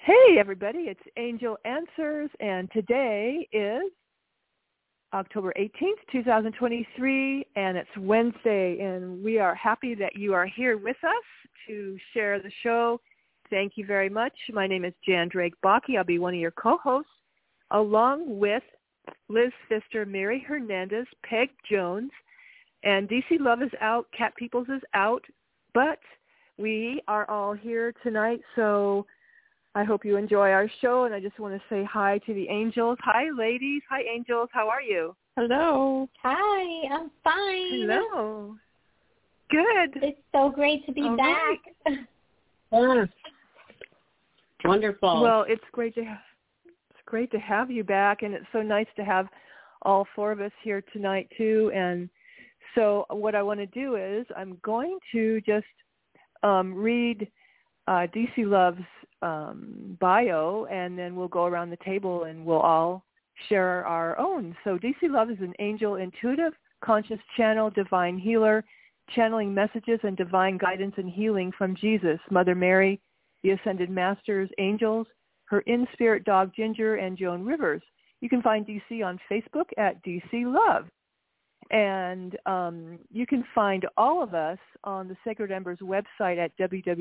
Hey, everybody, it's Angel Answers, and today is October 18th, 2023, and it's Wednesday, and we are happy that you are here with us to share the show. Thank you very much. My name is Jan Drake Bakke. I'll be one of your co-hosts, along with Liz Pfister, Mary Hernandez, Peg Jones, and DC Love is out, Cat Peoples is out, but we are all here tonight, so I hope you enjoy our show, and I just want to say hi to the angels. Hi, ladies. Hi, angels. How are you? Hello. Hi, I'm fine. Hello. Good. It's so great to be all back. Right. Yes. Wonderful. Well, it's great to have you back, and it's so nice to have all four of us here tonight too. And so, what I want to do is I'm going to just read DC Love's bio, and then we'll go around the table and we'll all share our own. So DC Love is an angel, intuitive, conscious channel, divine healer, channeling messages and divine guidance and healing from Jesus, Mother Mary, the Ascended Masters, angels, her in-spirit dog Ginger, and Joan Rivers. You can find DC on Facebook at DC Love. And you can find all of us on the Sacred Embers website at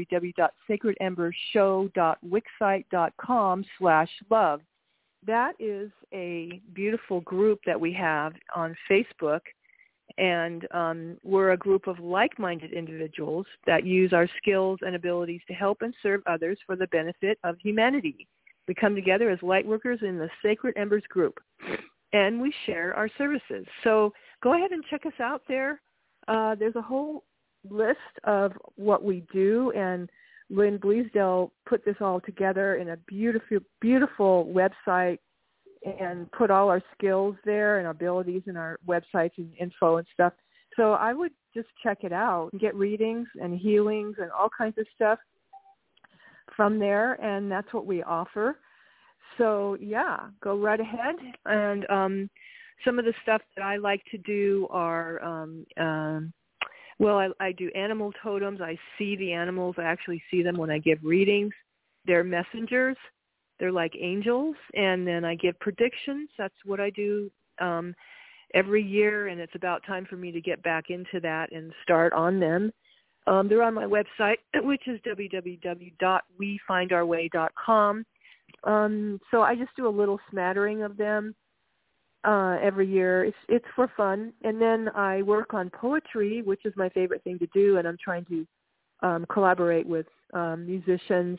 www.sacredembershow.wixsite.com/love. That is a beautiful group that we have on Facebook, and we're a group of like-minded individuals that use our skills and abilities to help and serve others for the benefit of humanity. We come together as light workers in the Sacred Embers group, and we share our services. So go ahead and check us out there. There's a whole list of what we do, and Lynn Bleasdale put this all together in a beautiful, beautiful website and put all our skills there and our abilities in our websites and info and stuff. So I would just check it out and get readings and healings and all kinds of stuff from there, and that's what we offer. So, yeah, go right ahead. And some of the stuff that I like to do are, I do animal totems. I see the animals. I actually see them when I give readings. They're messengers. They're like angels. And then I give predictions. That's what I do every year, and it's about time for me to get back into that and start on them. They're on my website, which is www.wefindourway.com. So I just do a little smattering of them every year. It's for fun. And then I work on poetry, which is my favorite thing to do, and I'm trying to collaborate with musicians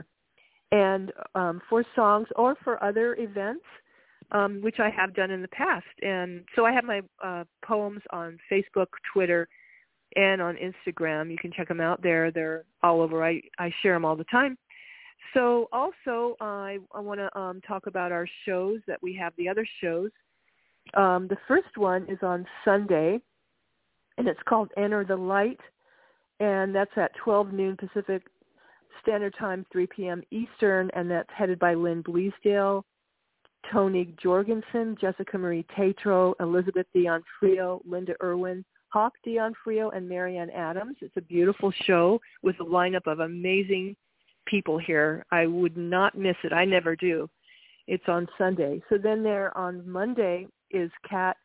and for songs or for other events, which I have done in the past. And so I have my poems on Facebook, Twitter, and on Instagram. You can check them out there. They're all over. I share them all the time. So also I want to talk about our shows that we have, the other shows. The first one is on Sunday, and it's called Enter the Light, and that's at 12 noon Pacific Standard Time, 3 p.m. Eastern, and that's headed by Lynn Bleasdale, Tony Jorgensen, Jessica Marie Tatro, Elizabeth Dionfrio, Linda Irwin, Hawk Dionfrio, and Marianne Adams. It's a beautiful show with a lineup of amazing people here. I would not miss it. I never do. It's on Sunday. So then there on Monday is Cat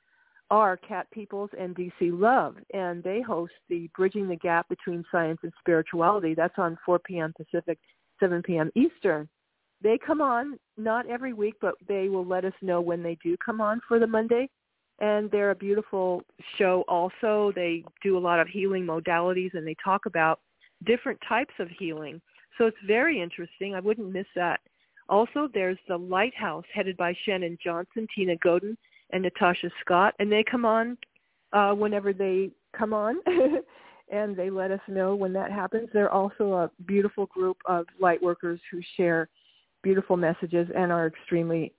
Peoples and DC Love, and they host the Bridging the Gap Between Science and Spirituality. That's on 4 p.m. Pacific, 7 p.m. Eastern. They come on not every week, but they will let us know when they do come on for the Monday, and they're a beautiful show also. They do a lot of healing modalities, and they talk about different types of healing. So it's very interesting. I wouldn't miss that. Also, there's the Lighthouse, headed by Shannon Johnson, Tina Godin, and Natasha Scott, and they come on whenever they come on, and they let us know when that happens. They're also a beautiful group of light workers who share beautiful messages and are extremely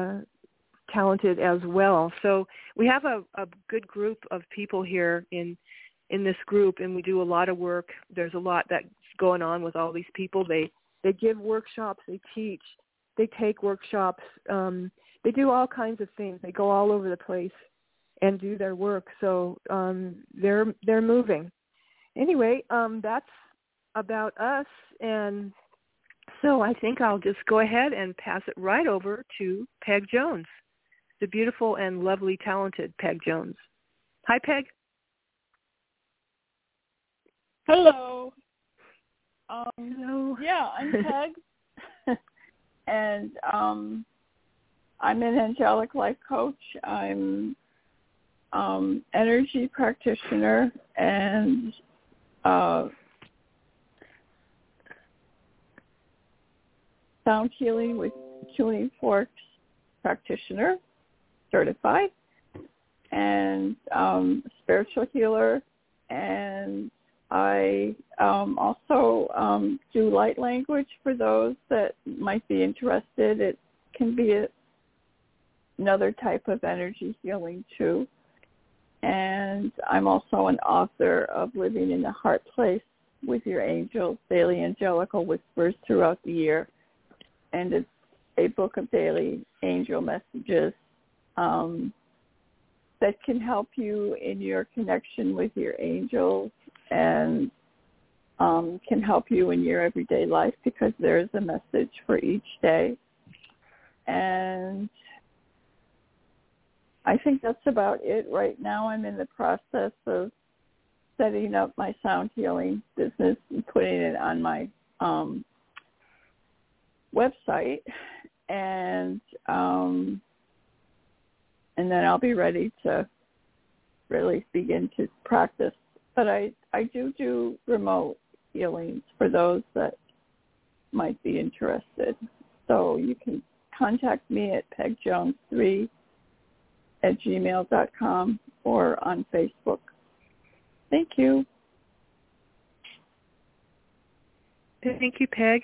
talented as well. So we have a good group of people here in this group, and we do a lot of work. There's a lot that's going on with all these people. They give workshops, they teach, they take workshops, they do all kinds of things. They go all over the place and do their work. So they're moving. Anyway, that's about us. And So I think I'll just go ahead and pass it right over to Peg Jones, the beautiful and lovely, talented Peg Jones. Hi, Peg. Hello. Hello. Yeah, I'm Peg. And I'm an angelic life coach. I'm energy practitioner and sound healing with tuning forks practitioner, certified, and spiritual healer. And I also do light language for those that might be interested. It can be another type of energy healing too. And I'm also an author of Living in the Heart Place with Your Angels, Daily Angelical Whispers throughout the year. And it's a book of daily angel messages that can help you in your connection with your angels and can help you in your everyday life because there's a message for each day. And I think that's about it right now. I'm in the process of setting up my sound healing business and putting it on my website, and then I'll be ready to really begin to practice. But I do remote healings for those that might be interested. So you can contact me at pegjones3@gmail.com or on Facebook. Thank you. Thank you, Peg.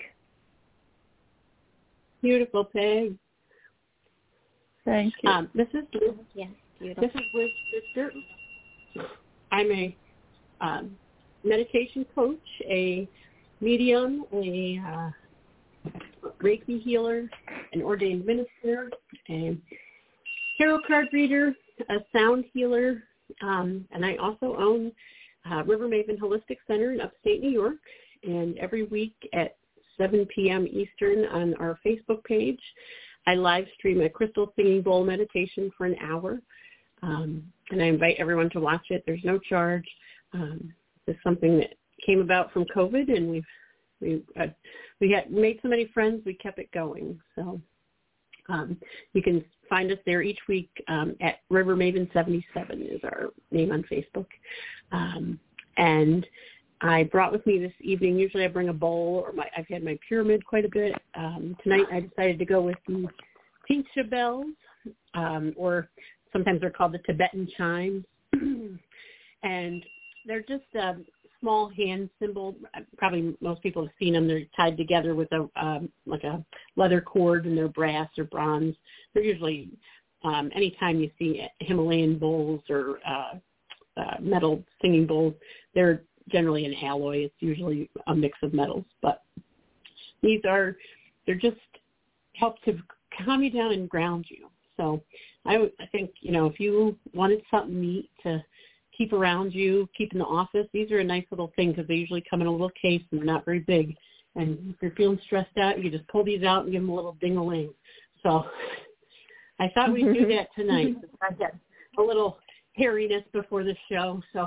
Beautiful, Peg. Thank you. This is Yes, beautiful. This is Liz Sister. I'm a meditation coach, a medium, a Reiki healer, an ordained minister, a tarot card reader, a sound healer, and I also own River Maven Holistic Center in upstate New York. And every week at 7 p.m. Eastern on our Facebook page, I live stream a crystal singing bowl meditation for an hour, and I invite everyone to watch it. There's no charge. It's something that came about from COVID, and we had made so many friends, we kept it going. So you can find us there each week at River Maven 77 is our name on Facebook, and I brought with me this evening, usually I bring a bowl, or I've had my pyramid quite a bit. Tonight I decided to go with the Tingsha bells, or sometimes they're called the Tibetan chimes. And they're just small hand cymbals. Probably most people have seen them. They're tied together with like a leather cord, and they're brass or bronze. They're usually, anytime you see Himalayan bowls or metal singing bowls, they're generally an alloy. It's usually a mix of metals, but they're just help to calm you down and ground you. So I think, if you wanted something neat to keep around you, keep in the office, these are a nice little thing because they usually come in a little case and they're not very big. And if you're feeling stressed out, you just pull these out and give them a little ding-a-ling. So I thought we'd do that tonight. I got a little hairiness before the show, so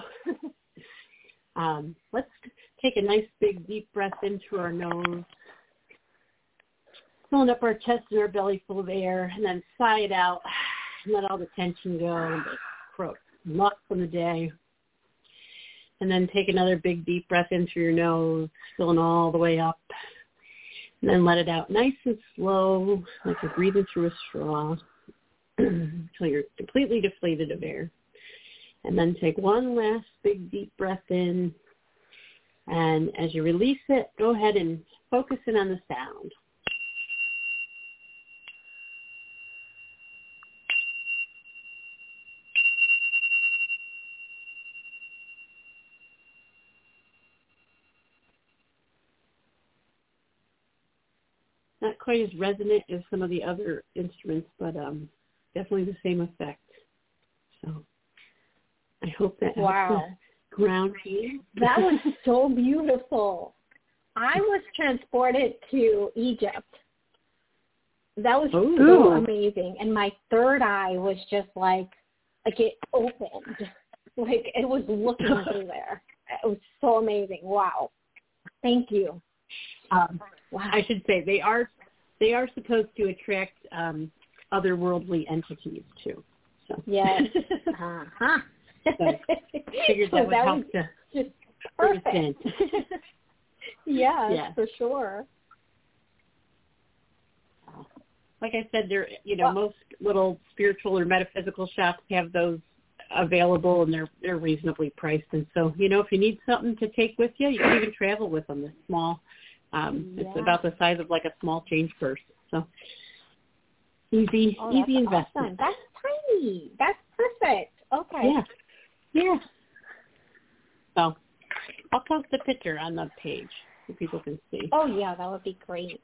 let's take a nice big deep breath in through our nose, filling up our chest and our belly full of air, and then sigh it out and let all the tension go and the luck from the day. And then take another big deep breath in through your nose, filling all the way up, and then let it out nice and slow, like you're breathing through a straw until you're completely depleted of air. And then take one last big deep breath in. And as you release it, go ahead and focus in on the sound. Not quite as resonant as some of the other instruments, but definitely the same effect. So I hope that helps ground you. That was so beautiful. I was transported to Egypt. That was Ooh. so amazing. And my third eye was just like it opened. Like it was looking through there. It was so amazing. Wow. Thank you. Wow. I should say they are supposed to attract otherworldly entities too. So. Yes. Uh-huh. So figured that would help to just perfect. Yes, Yeah. for sure. Like I said, most little spiritual or metaphysical shops have those available, and they're reasonably priced. And so, if you need something to take with you, you can even travel with them. They're small. It's about the size of like a small change purse. So easy investment. Awesome. That's tiny. That's perfect. Okay. Yeah. So I'll post a picture on the page so people can see. Oh, yeah, that would be great.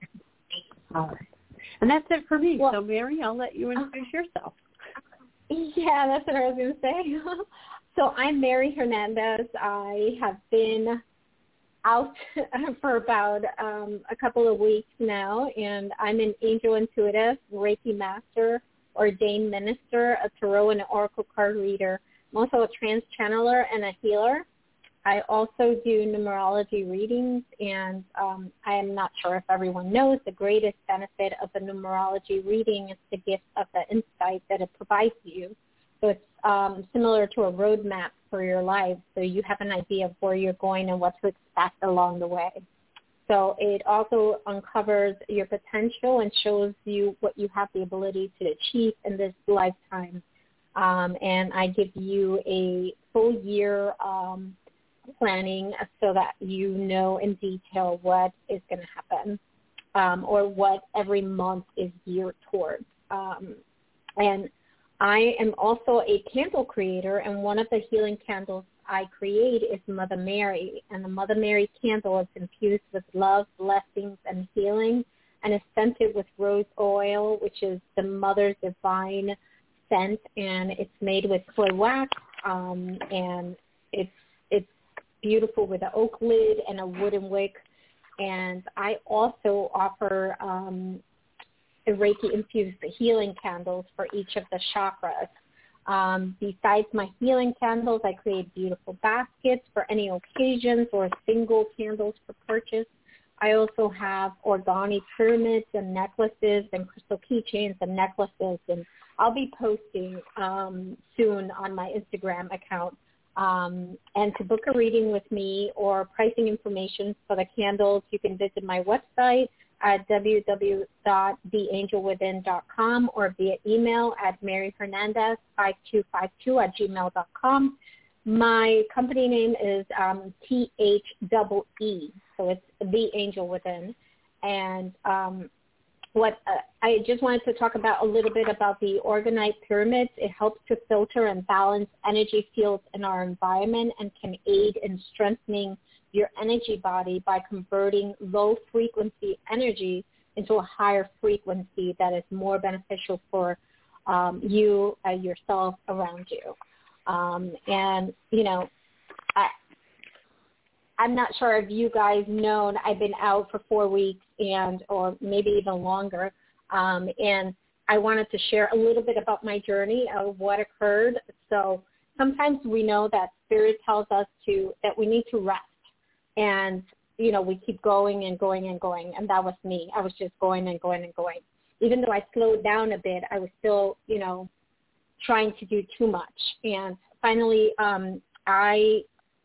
All right. And that's it for me. Well, so, Mary, I'll let you introduce yourself. Yeah, that's what I was going to say. So I'm Mary Hernandez. I have been out for about a couple of weeks now, and I'm an angel intuitive, Reiki master, ordained minister, a tarot and oracle card reader. I'm also a trance channeler and a healer. I also do numerology readings, and I am not sure if everyone knows the greatest benefit of a numerology reading is the gift of the insight that it provides you. So it's similar to a roadmap for your life, so you have an idea of where you're going and what to expect along the way. So it also uncovers your potential and shows you what you have the ability to achieve in this lifetime. And I give you a full year planning so that you know in detail what is going to happen or what every month is geared towards. And I am also a candle creator, and one of the healing candles I create is Mother Mary. And the Mother Mary candle is infused with love, blessings, and healing, and is scented with rose oil, which is the Mother's divine scent, and it's made with soy wax, and it's beautiful with an oak lid and a wooden wick. And I also offer Reiki-infused healing candles for each of the chakras. Besides my healing candles, I create beautiful baskets for any occasions or single candles for purchase. I also have origami pyramids and necklaces and crystal keychains and necklaces, and I'll be posting soon on my Instagram account. And to book a reading with me or pricing information for the candles, you can visit my website at www.theangelwithin.com or via email at maryhernandez5252@gmail.com. My company name is THEE, so it's The Angel Within. And I just wanted to talk about a little bit about the Orgonite pyramids. It helps to filter and balance energy fields in our environment and can aid in strengthening your energy body by converting low-frequency energy into a higher frequency that is more beneficial for you, yourself, around you. And, I'm not sure if you guys know, I've been out for 4 weeks or maybe even longer, and I wanted to share a little bit about my journey of what occurred. So sometimes we know that Spirit tells us that we need to rest, and, we keep going and going and going, and that was me. I was just going and going and going. Even though I slowed down a bit, I was still, trying to do too much. And finally, I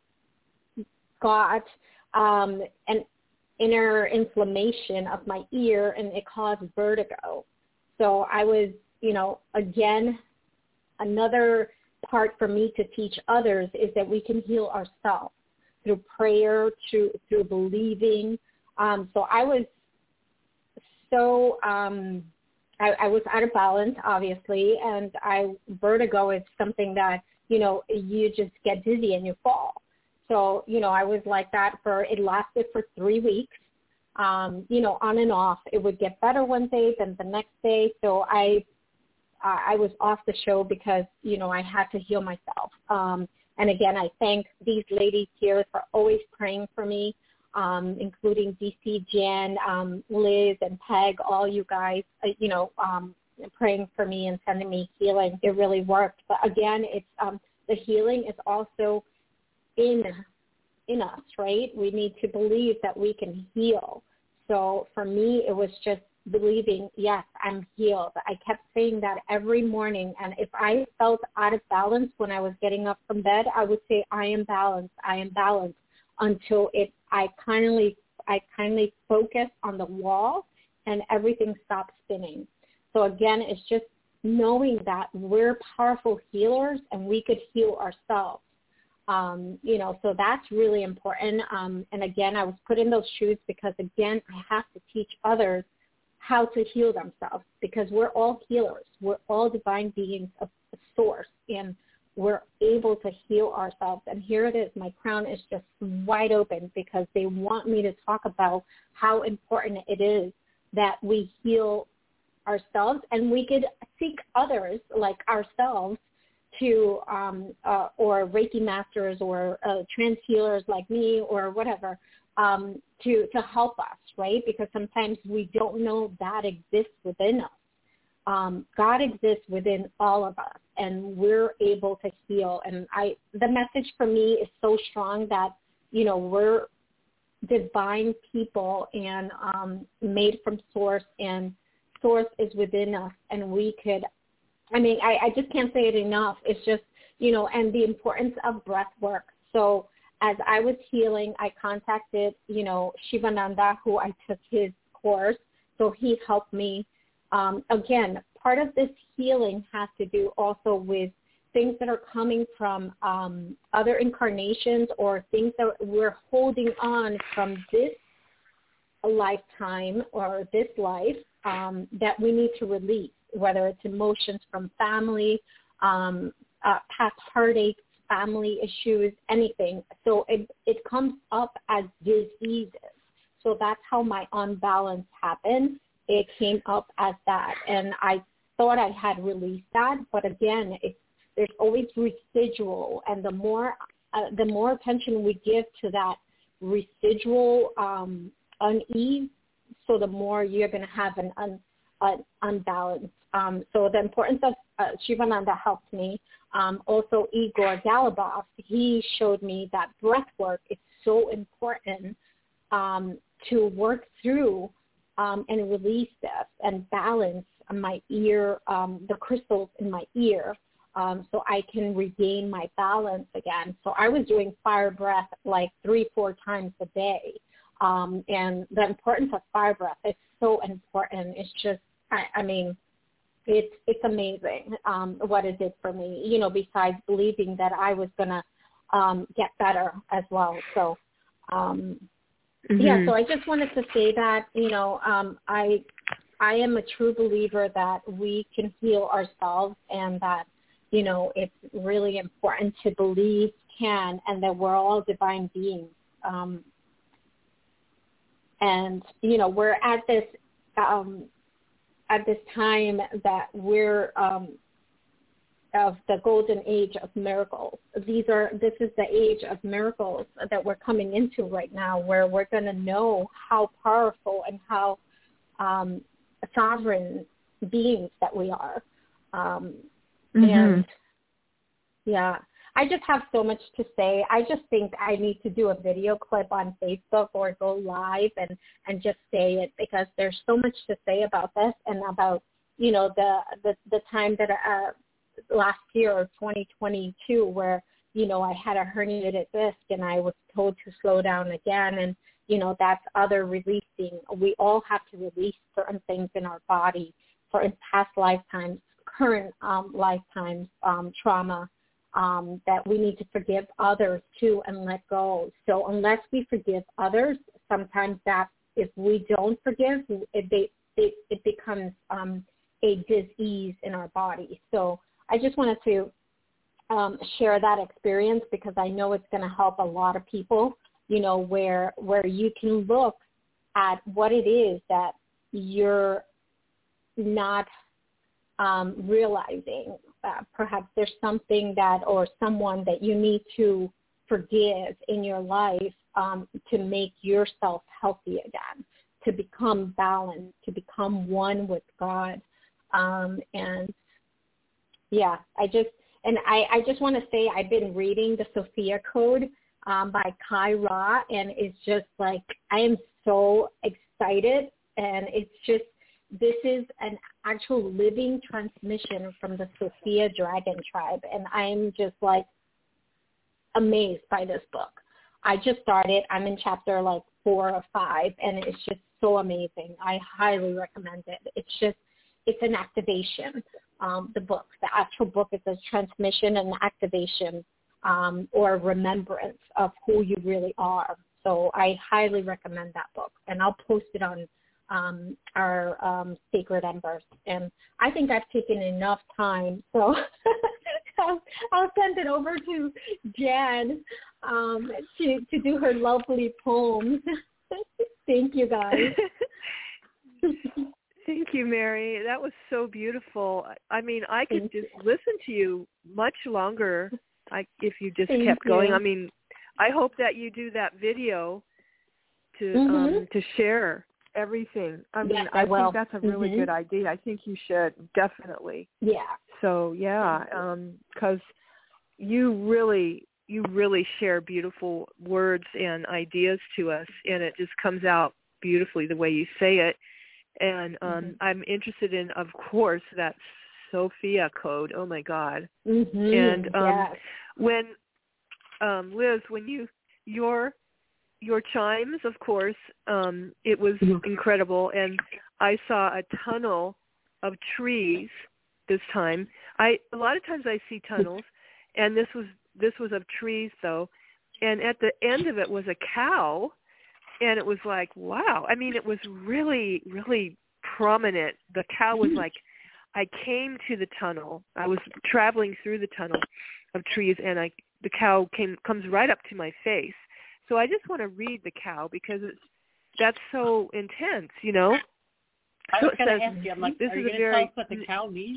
got an inner inflammation of my ear, and it caused vertigo. So I was, again, another part for me to teach others is that we can heal ourselves through prayer, through believing. So I was so, I was out of balance, obviously, and vertigo is something that, you just get dizzy and you fall. So, I was like that it lasted for 3 weeks, on and off. It would get better one day, then the next day. So I was off the show because, I had to heal myself. And again, I thank these ladies here for always praying for me. including DC, Jan, Liz, and Peg, all you guys, praying for me and sending me healing. It really worked. But again, it's the healing is also in us, right? We need to believe that we can heal. So for me, it was just believing, yes, I'm healed. I kept saying that every morning. And if I felt out of balance when I was getting up from bed, I would say, I am balanced, until I kindly focus on the wall and everything stops spinning. So again, it's just knowing that we're powerful healers and we could heal ourselves. So that's really important. And again, I was put in those shoes because, again, I have to teach others how to heal themselves, because we're all healers. We're all divine beings of source, and we're able to heal ourselves. And here it is. My crown is just wide open because they want me to talk about how important it is that we heal ourselves, and we could seek others like ourselves to, or Reiki masters or trance healers like me or whatever, to help us, right? Because sometimes we don't know that exists within us. God exists within all of us, and we're able to heal. And the message for me is so strong that, we're divine people and made from source, and source is within us, and we could, I just can't say it enough. It's just, and the importance of breath work. So as I was healing, I contacted, Shivananda, who I took his course. So he helped me. Again, part of this healing has to do also with things that are coming from other incarnations, or things that we're holding on from this lifetime or this life that we need to release, whether it's emotions from family, past heartaches, family issues, anything. So it comes up as diseases. So that's how my unbalance happened. It came up as that. And I thought I had released that. But again, there's always residual. And the more attention we give to that residual unease, so the more you're going to have an unbalance. So the importance of Shivananda helped me. Also, Igor Galabov, he showed me that breath work is so important to work through and release this and balance my ear, the crystals in my ear, so I can regain my balance again. So I was doing fire breath like 3-4 times a day. And the importance of fire breath is so important. It's just, it's amazing what it did for me, besides believing that I was going to get better as well. So, yeah, so I just wanted to say that, I am a true believer that we can heal ourselves, and that, it's really important to believe and that we're all divine beings. And, we're at this time that we're of the golden age of miracles. This is the age of miracles that we're coming into right now, where we're going to know how powerful and how sovereign beings that we are. And yeah, I just have so much to say. I just think I need to do a video clip on Facebook or go live and just say it, because there's so much to say about this, and about, the time that last year, or 2022, where, I had a herniated disc and I was told to slow down again. And, that's other releasing. We all have to release certain things in our body for past lifetimes, current lifetimes, trauma, that we need to forgive others too and let go. So unless we forgive others, sometimes that if we don't forgive, it becomes a disease in our body. So I just wanted to share that experience, because I know it's going to help a lot of people, where you can look at what it is that you're not realizing. Perhaps there's something that, or someone that you need to forgive in your life, to make yourself healthy again, to become balanced, to become one with God. And yeah, I just want to say I've been reading the Sophia Code by Kai Ra, and it's just like, I am so excited, and it's just, this is an actual living transmission from the Sophia Dragon Tribe, and I'm just like amazed by this book. I just started. I'm in chapter like 4 or 5, and it's just so amazing. I highly recommend it. It's an activation. The book, the actual book, is a transmission and activation or remembrance of who you really are. So I highly recommend that book, and I'll post it on our Sacred Embers. And I think I've taken enough time, so I'll send it over to Jan to do her lovely poems. Thank you, guys. Thank you, Mary. That was so beautiful. I mean, I could just listen to you much longer if you just kept going. I mean, I hope that you do that video to share everything. I mean, I think that's a really good idea. I think you should, definitely. Yeah. So, yeah, because you really share beautiful words and ideas to us, and it just comes out beautifully the way you say it. And I'm interested in, of course, that Sophia Code. Oh, my God. And when, Liz, when your chimes, of course, it was incredible. And I saw a tunnel of trees this time. A lot of times I see tunnels, and this was of trees, though. And at the end of it was a cow. And it was like, wow. I mean, it was really, really prominent. The cow was like, I came to the tunnel. I was traveling through the tunnel of trees, and the cow comes right up to my face. So I just want to read the cow because that's so intense, you know. I was going to ask you, I'm like, are you going to tell us what the cow means?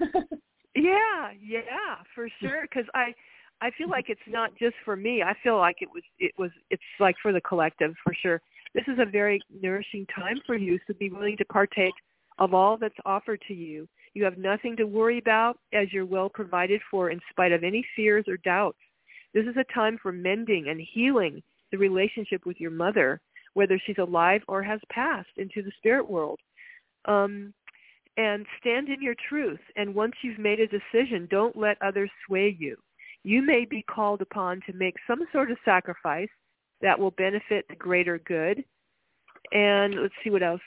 Yeah, for sure. Because I feel like it's not just for me. I feel like it's like for the collective, for sure. This is a very nourishing time for you, so be willing to partake of all that's offered to you. You have nothing to worry about, as you're well provided for in spite of any fears or doubts. This is a time for mending and healing the relationship with your mother, whether she's alive or has passed into the spirit world. And stand in your truth. And once you've made a decision, don't let others sway you. You may be called upon to make some sort of sacrifice that will benefit the greater good. And let's see what else.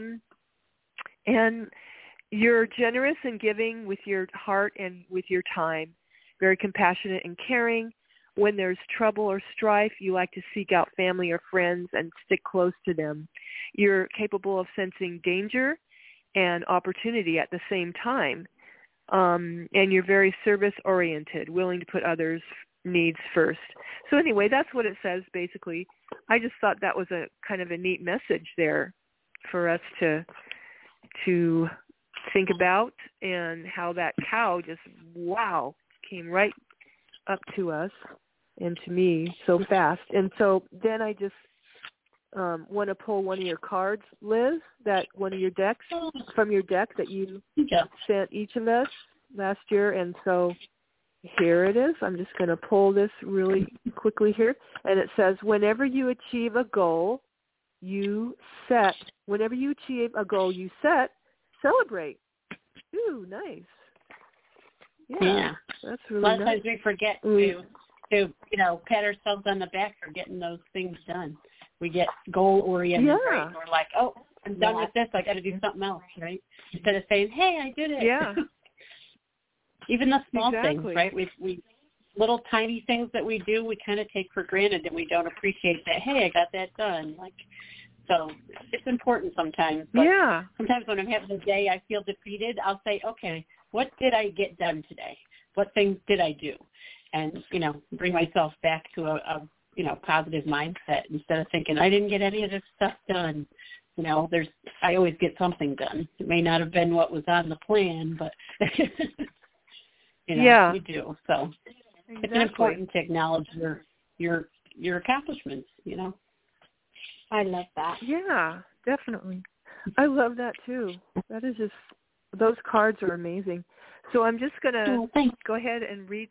And you're generous in giving with your heart and with your time, very compassionate and caring. When there's trouble or strife, you like to seek out family or friends and stick close to them. You're capable of sensing danger and opportunity at the same time. And you're very service-oriented, willing to put others' needs first. So anyway, that's what it says, basically. I just thought that was a kind of a neat message there for us to think about, and how that cow just, wow, came right up to us and to me so fast. And so then I just want to pull one of your cards, Liz, that one of your decks, from your deck that you sent each of us last year. And so here it is. I'm just going to pull this really quickly here. And it says, whenever you achieve a goal you set, celebrate. Ooh, nice. Yeah. That's really nice. A lot of nice. times we forget to pat ourselves on the back for getting those things done. We get goal-oriented, right? We're like, oh, I'm done with this. I got to do something else, right? Instead of saying, hey, I did it. Yeah. Even the small things, right? We little tiny things that we do, we kind of take for granted, and we don't appreciate that. Hey, I got that done. So it's important sometimes. But sometimes when I'm having a day I feel defeated, I'll say, okay, what did I get done today? What things did I do? And, bring myself back to a positive mindset instead of thinking I didn't get any of this stuff done. I always get something done. It may not have been what was on the plan, but you do. So it's important to acknowledge your your accomplishments, you know. I love that. Yeah, definitely. I love that too. That is just, those cards are amazing. So I'm just going to go ahead and read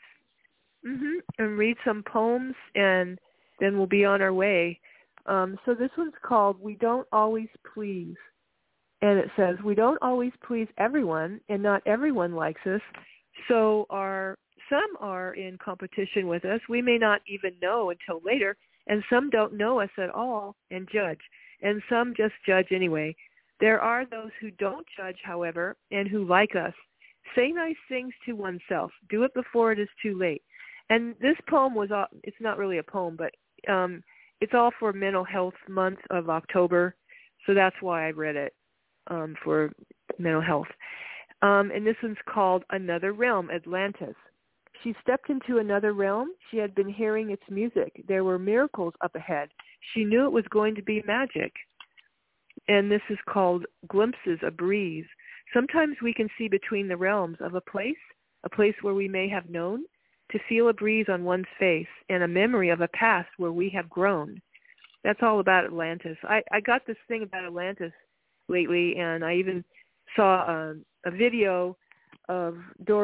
some poems, and then we'll be on our way. So this one's called We Don't Always Please. And it says, we don't always please everyone, and not everyone likes us. So some are in competition with us. We may not even know until later, and some don't know us at all and judge, and some just judge anyway. There are those who don't judge, however, and who like us. Say nice things to oneself. Do it before it is too late. And this poem it's not really a poem, but it's all for Mental Health Month of October, so that's why I read it, for mental health. And this one's called Another Realm, Atlantis. She stepped into another realm. She had been hearing its music. There were miracles up ahead. She knew it was going to be magic. And this is called Glimpses, a Breeze. Sometimes we can see between the realms of a place where we may have known, to feel a breeze on one's face, and a memory of a past where we have grown. That's all about Atlantis. I got this thing about Atlantis lately, and I even saw a video of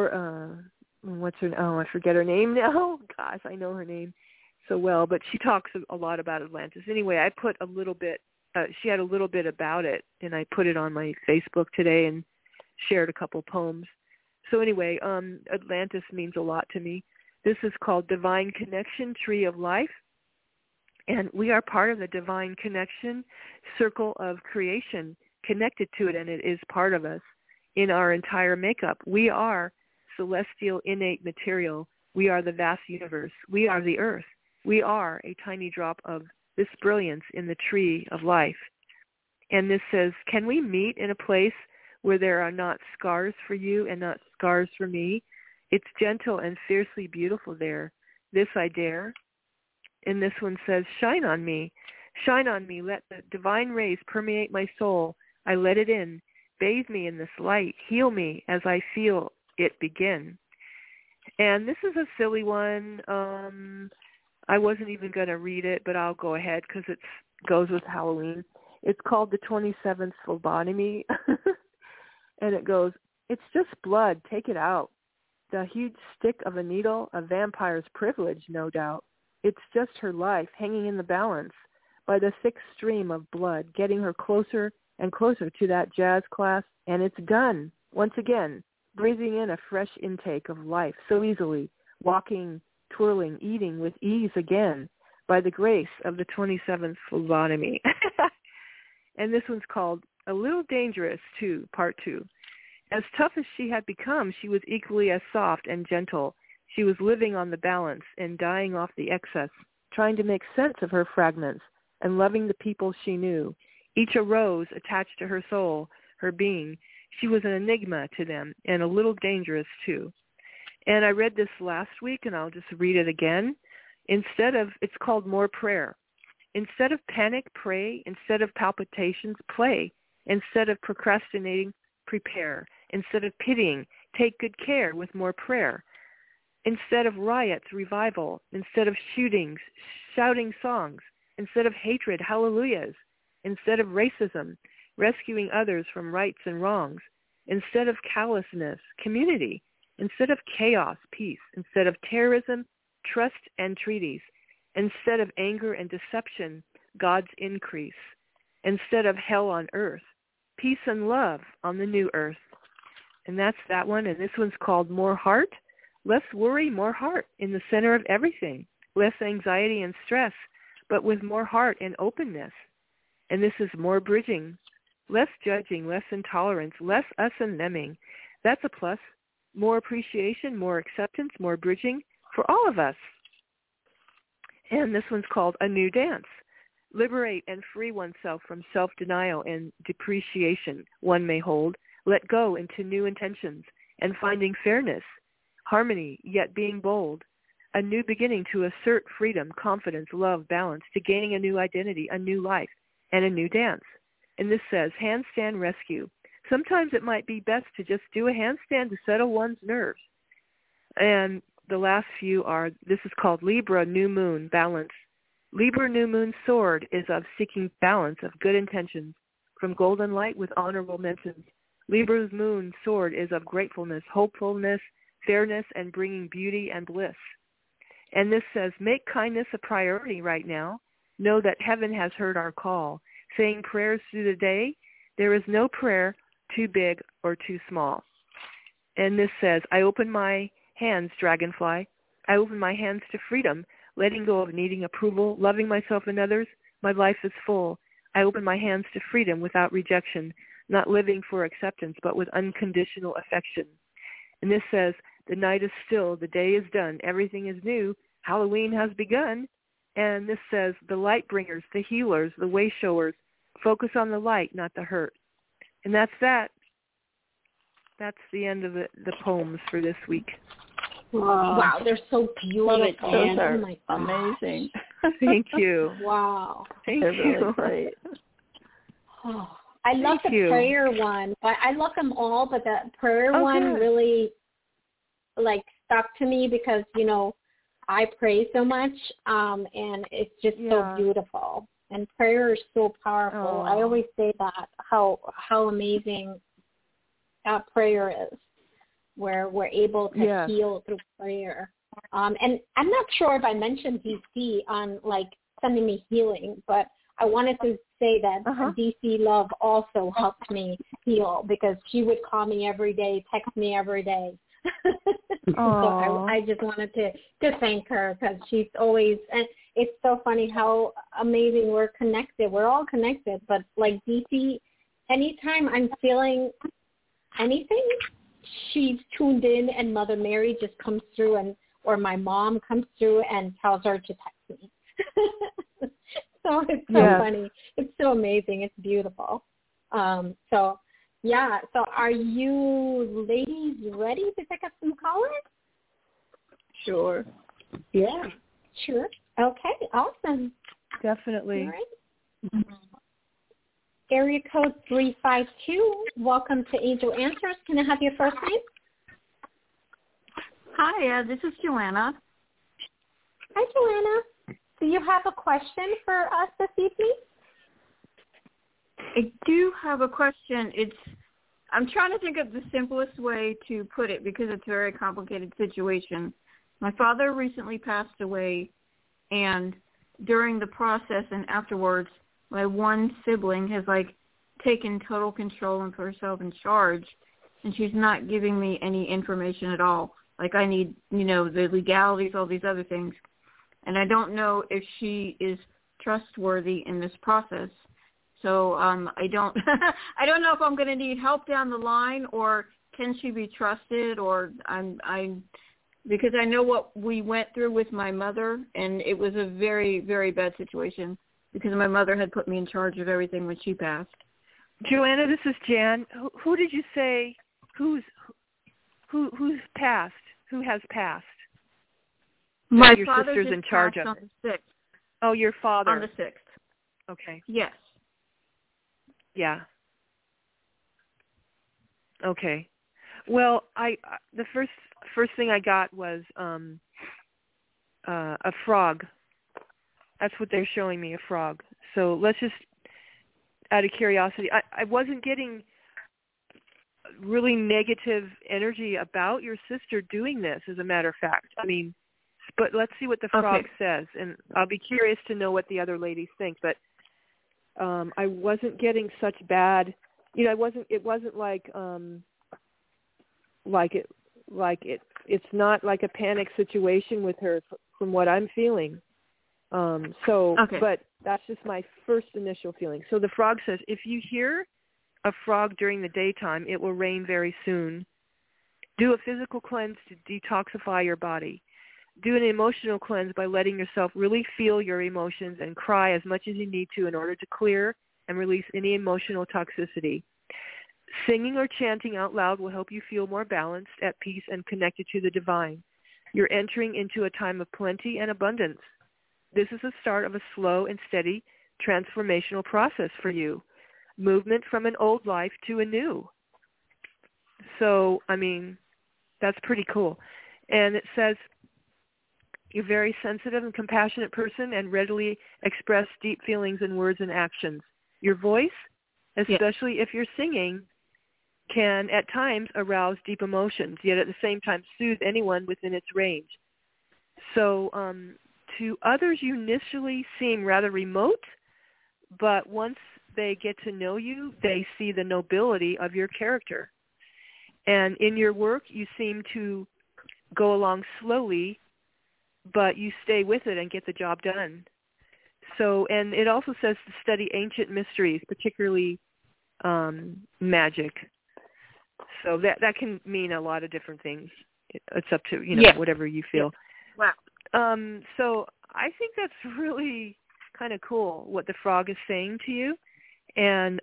what's her name? Oh, I forget her name now. Gosh, I know her name so well, but she talks a lot about Atlantis. Anyway, I put a little bit, she had a little bit about it, and I put it on my Facebook today and shared a couple poems. So anyway, Atlantis means a lot to me. This is called Divine Connection, Tree of Life. And we are part of the Divine Connection circle of creation, connected to it, and it is part of us in our entire makeup. We are celestial innate material. We are the vast universe. We are the earth. We are a tiny drop of this brilliance in the tree of life. And this says, can we meet in a place where there are not scars for you and not scars for me? It's gentle and fiercely beautiful there. This I dare. And this one says, shine on me. Shine on me. Let the divine rays permeate my soul. I let it in. Bathe me in this light. Heal me as I feel it begin. And this is a silly one. I wasn't even going to read it, but I'll go ahead because it goes with Halloween. It's called The 27th Phlebotomy. And it goes, it's just blood. Take it out. The huge stick of a needle, a vampire's privilege, no doubt. It's just her life hanging in the balance by the thick stream of blood, getting her closer and closer to that jazz class. And it's done. Once again, breathing in a fresh intake of life so easily, walking, twirling, eating with ease again by the grace of the 27th Phlebotomy. And this one's called A Little Dangerous, too, Part 2. As tough as she had become, she was equally as soft and gentle. She was living on the balance and dying off the excess, trying to make sense of her fragments and loving the people she knew. Each a rose attached to her soul, her being. She was an enigma to them and a little dangerous, too. And I read this last week, and I'll just read it again. It's called More Prayer. Instead of panic, pray. Instead of palpitations, play. Instead of procrastinating, prepare. Instead of pitying, take good care with more prayer. Instead of riots, revival. Instead of shootings, shouting songs. Instead of hatred, hallelujahs. Instead of racism, rescuing others from rights and wrongs. Instead of callousness, community. Instead of chaos, peace. Instead of terrorism, trust and treaties. Instead of anger and deception, God's increase. Instead of hell on earth, peace and love on the new earth. And that's that one. And this one's called More Heart. Less worry, more heart in the center of everything. Less anxiety and stress, but with more heart and openness. And this is More Bridging. Less judging, less intolerance, less us and theming. That's a plus. More appreciation, more acceptance, more bridging for all of us. And this one's called A New Dance. Liberate and free oneself from self-denial and depreciation one may hold. Let go into new intentions and finding fairness, harmony, yet being bold. A new beginning to assert freedom, confidence, love, balance, to gaining a new identity, a new life, and a new dance. And this says, handstand rescue. Sometimes it might be best to just do a handstand to settle one's nerves. And the last few are, this is called Libra, New Moon, Balance, Libra new moon sword is of seeking balance of good intentions from golden light with honorable mentions. Libra's moon sword is of gratefulness, hopefulness, fairness, and bringing beauty and bliss. And this says, make kindness a priority right now. Know that heaven has heard our call. Saying prayers through the day, there is no prayer too big or too small. And this says, I open my hands, dragonfly. I open my hands to freedom, letting go of needing approval, loving myself and others. My life is full. I open my hands to freedom without rejection, not living for acceptance, but with unconditional affection. And this says, the night is still, the day is done, everything is new, Halloween has begun. And this says, the light bringers, the healers, the way showers, focus on the light, not the hurt. And that's that. That's the end of the poems for this week. Wow, they're so beautiful. Those are oh my amazing. Thank you. Wow. Thank They're you. really great. Oh, I love Thank the you. prayer one, but I love them all, but the prayer one good. really stuck to me because, I pray so much, and it's just so beautiful. And prayer is so powerful. I always say that, how amazing prayer is, where we're able to heal through prayer. And I'm not sure if I mentioned DC on sending me healing, but I wanted to say that DC Love also helped me heal because she would call me every day, text me every day. So I just wanted to thank her because she's always, and it's so funny how amazing we're connected. We're all connected, but DC, anytime I'm feeling anything, she's tuned in, and Mother Mary just comes through, or my mom comes through and tells her to text me. So it's so funny. It's so amazing. It's beautiful. So are you ladies ready to pick up some callers? Sure. Yeah. Sure. Okay, awesome. Definitely. All right. Area code 352. Welcome to Angel Answers. Can I have your first name? Hi, this is Joanna. Hi, Joanna. Do you have a question for us this evening? I do have a question. I'm trying to think of the simplest way to put it because it's a very complicated situation. My father recently passed away, and during the process and afterwards, my one sibling has taken total control and put herself in charge, and she's not giving me any information at all. I need, the legalities, all these other things. And I don't know if she is trustworthy in this process. So I don't I don't know if I'm going to need help down the line, or can she be trusted, or because I know what we went through with my mother, and it was a very, very bad situation because my mother had put me in charge of everything when she passed. Joanna, this is Jan. Who did you say who's passed? Who has passed? My your father sister's just in charge passed of on the 6th. Oh, your father. On the 6th. Okay. Yes. Yeah. Okay. Well, the first thing I got was a frog. That's what they're showing me, a frog. So let's just, out of curiosity, I wasn't getting really negative energy about your sister doing this, as a matter of fact. But let's see what the frog says, and I'll be curious to know what the other ladies think. But I wasn't getting such bad, it wasn't it's not like a panic situation with her from what I'm feeling. But that's just my first initial feeling. So the frog says, if you hear a frog during the daytime, it will rain very soon. Do a physical cleanse to detoxify your body. Do an emotional cleanse by letting yourself really feel your emotions and cry as much as you need to in order to clear and release any emotional toxicity. Singing or chanting out loud will help you feel more balanced, at peace, and connected to the divine. You're entering into a time of plenty and abundance. This is the start of a slow and steady transformational process for you. Movement from an old life to a new. So, that's pretty cool. And it says, You're a very sensitive and compassionate person and readily express deep feelings in words and actions. Your voice, especially if you're singing, can at times arouse deep emotions, yet at the same time soothe anyone within its range. So to others, you initially seem rather remote, but once they get to know you, they see the nobility of your character. And in your work, you seem to go along slowly, but you stay with it and get the job done. So, and it also says to study ancient mysteries, particularly magic. So that can mean a lot of different things. It's up to, whatever you feel. Yeah. Wow. So I think that's really kind of cool what the frog is saying to you, and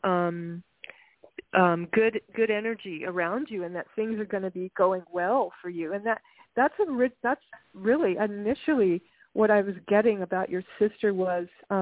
good energy around you, and that things are going to be going well for you. And that's really initially what I was getting about your sister was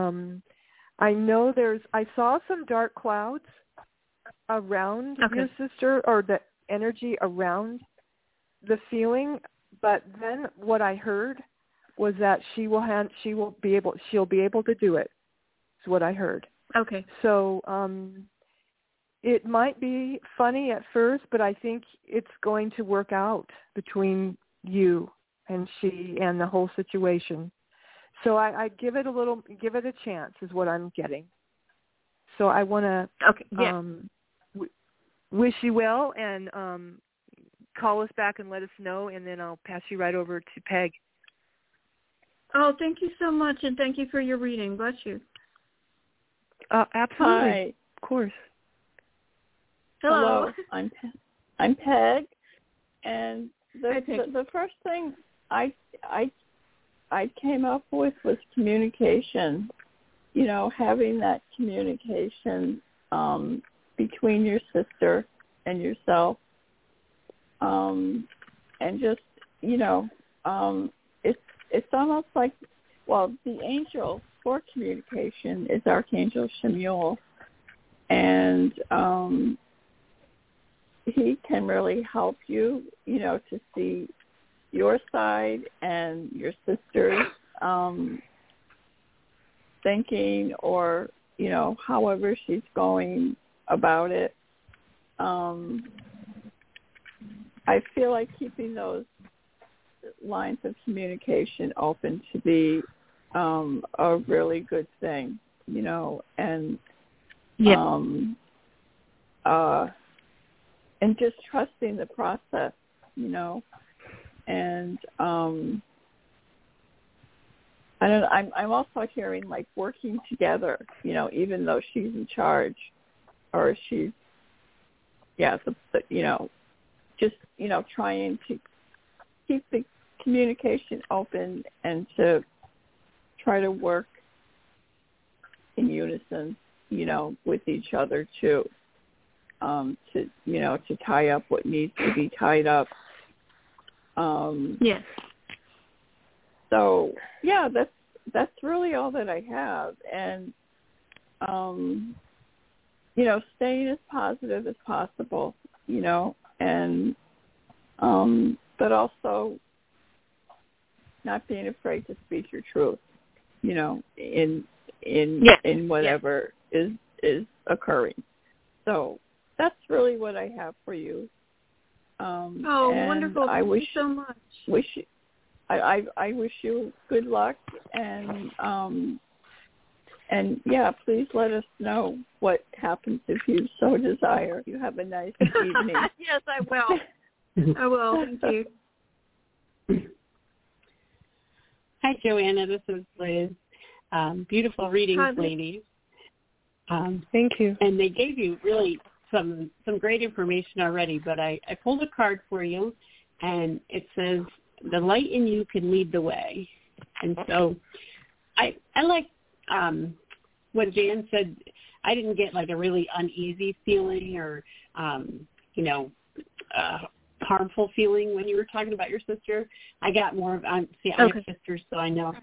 I saw some dark clouds around your sister, or the energy around the feeling, but then what I heard was that she'll be able to do it. Is what I heard. Okay. So it might be funny at first, but I think it's going to work out between you and she and the whole situation. So I give it a chance is what I'm getting. So I want to wish you well, and call us back and let us know, and then I'll pass you right over to Peg. Oh, thank you so much, and thank you for your reading. Bless you. Absolutely. Hi. Of course. Hello. I'm Peg, and the first thing I came up with was communication. Having that communication between your sister and yourself, and just it's almost like, the angel for communication is Archangel Chamuel, and he can really help you, to see your side and your sister's thinking, or, however she's going about it. I feel like keeping those lines of communication open to be a really good thing, and and just trusting the process, and I'm also hearing like working together, even though she's in charge, or she's just trying to keep the communication open and to try to work in unison, with each other too, to tie up what needs to be tied up. Yes. So that's really all that I have, and staying as positive as possible, and but also not being afraid to speak your truth, in whatever is occurring. So that's really what I have for you. Wonderful! Thank you so much. I wish you good luck, and please let us know what happens if you so desire. You have a nice evening. Yes, I will. I will. Thank you. Hi, Joanna. This is Liz. Beautiful readings, ladies. Thank you. And they gave you really some great information already, but I pulled a card for you, and it says, the light in you can lead the way. And so I like when Jan said, I didn't get like a really uneasy feeling or, harmful feeling when you were talking about your sister. I got more of, I have sisters, so I know.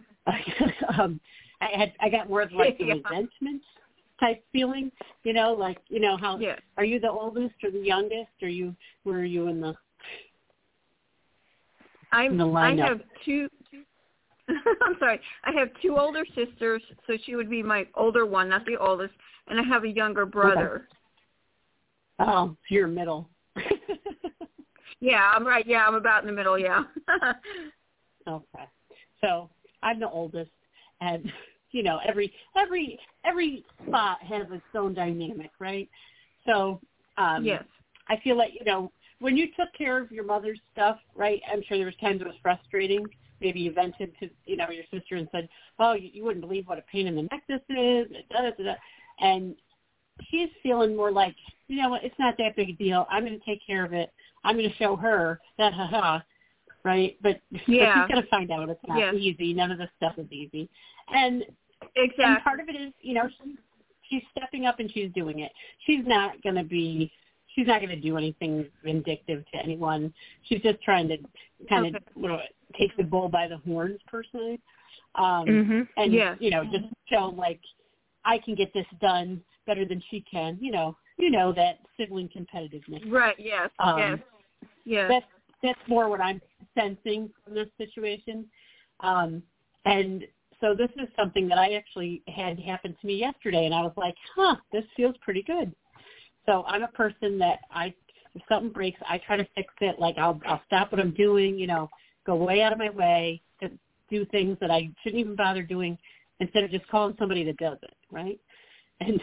I got more of like the resentment type feeling, how, are you the oldest or the youngest, or were you in the lineup? I have two I'm sorry. I have 2 older sisters, so she would be my older one, not the oldest, and I have a younger brother. Okay. Oh, so you're middle. Yeah, I'm right. Yeah, I'm about in the middle, yeah. Okay. So I'm the oldest, and, every spot has its own dynamic, right? So yes. I feel like, when you took care of your mother's stuff, right, I'm sure there was times it was frustrating. Maybe you vented to, your sister and said, oh, you wouldn't believe what a pain in the neck this is, and she's feeling more like, it's not that big a deal. I'm going to take care of it. I'm going to show her that, right? But she's going to find out it's not easy. None of this stuff is easy. And exactly. And part of it is, she's stepping up and she's doing it. She's not going to do anything vindictive to anyone. She's just trying to kind of take the bull by the horns, personally. And, just show, like, I can get this done better than she can. That sibling competitiveness. Right, yes, yes. That's more what I'm sensing from this situation. And so this is something that I actually had happen to me yesterday, and I was like, this feels pretty good. So I'm a person that if something breaks, I try to fix it. Like I'll stop what I'm doing, go way out of my way to do things that I shouldn't even bother doing instead of just calling somebody that does it, right? And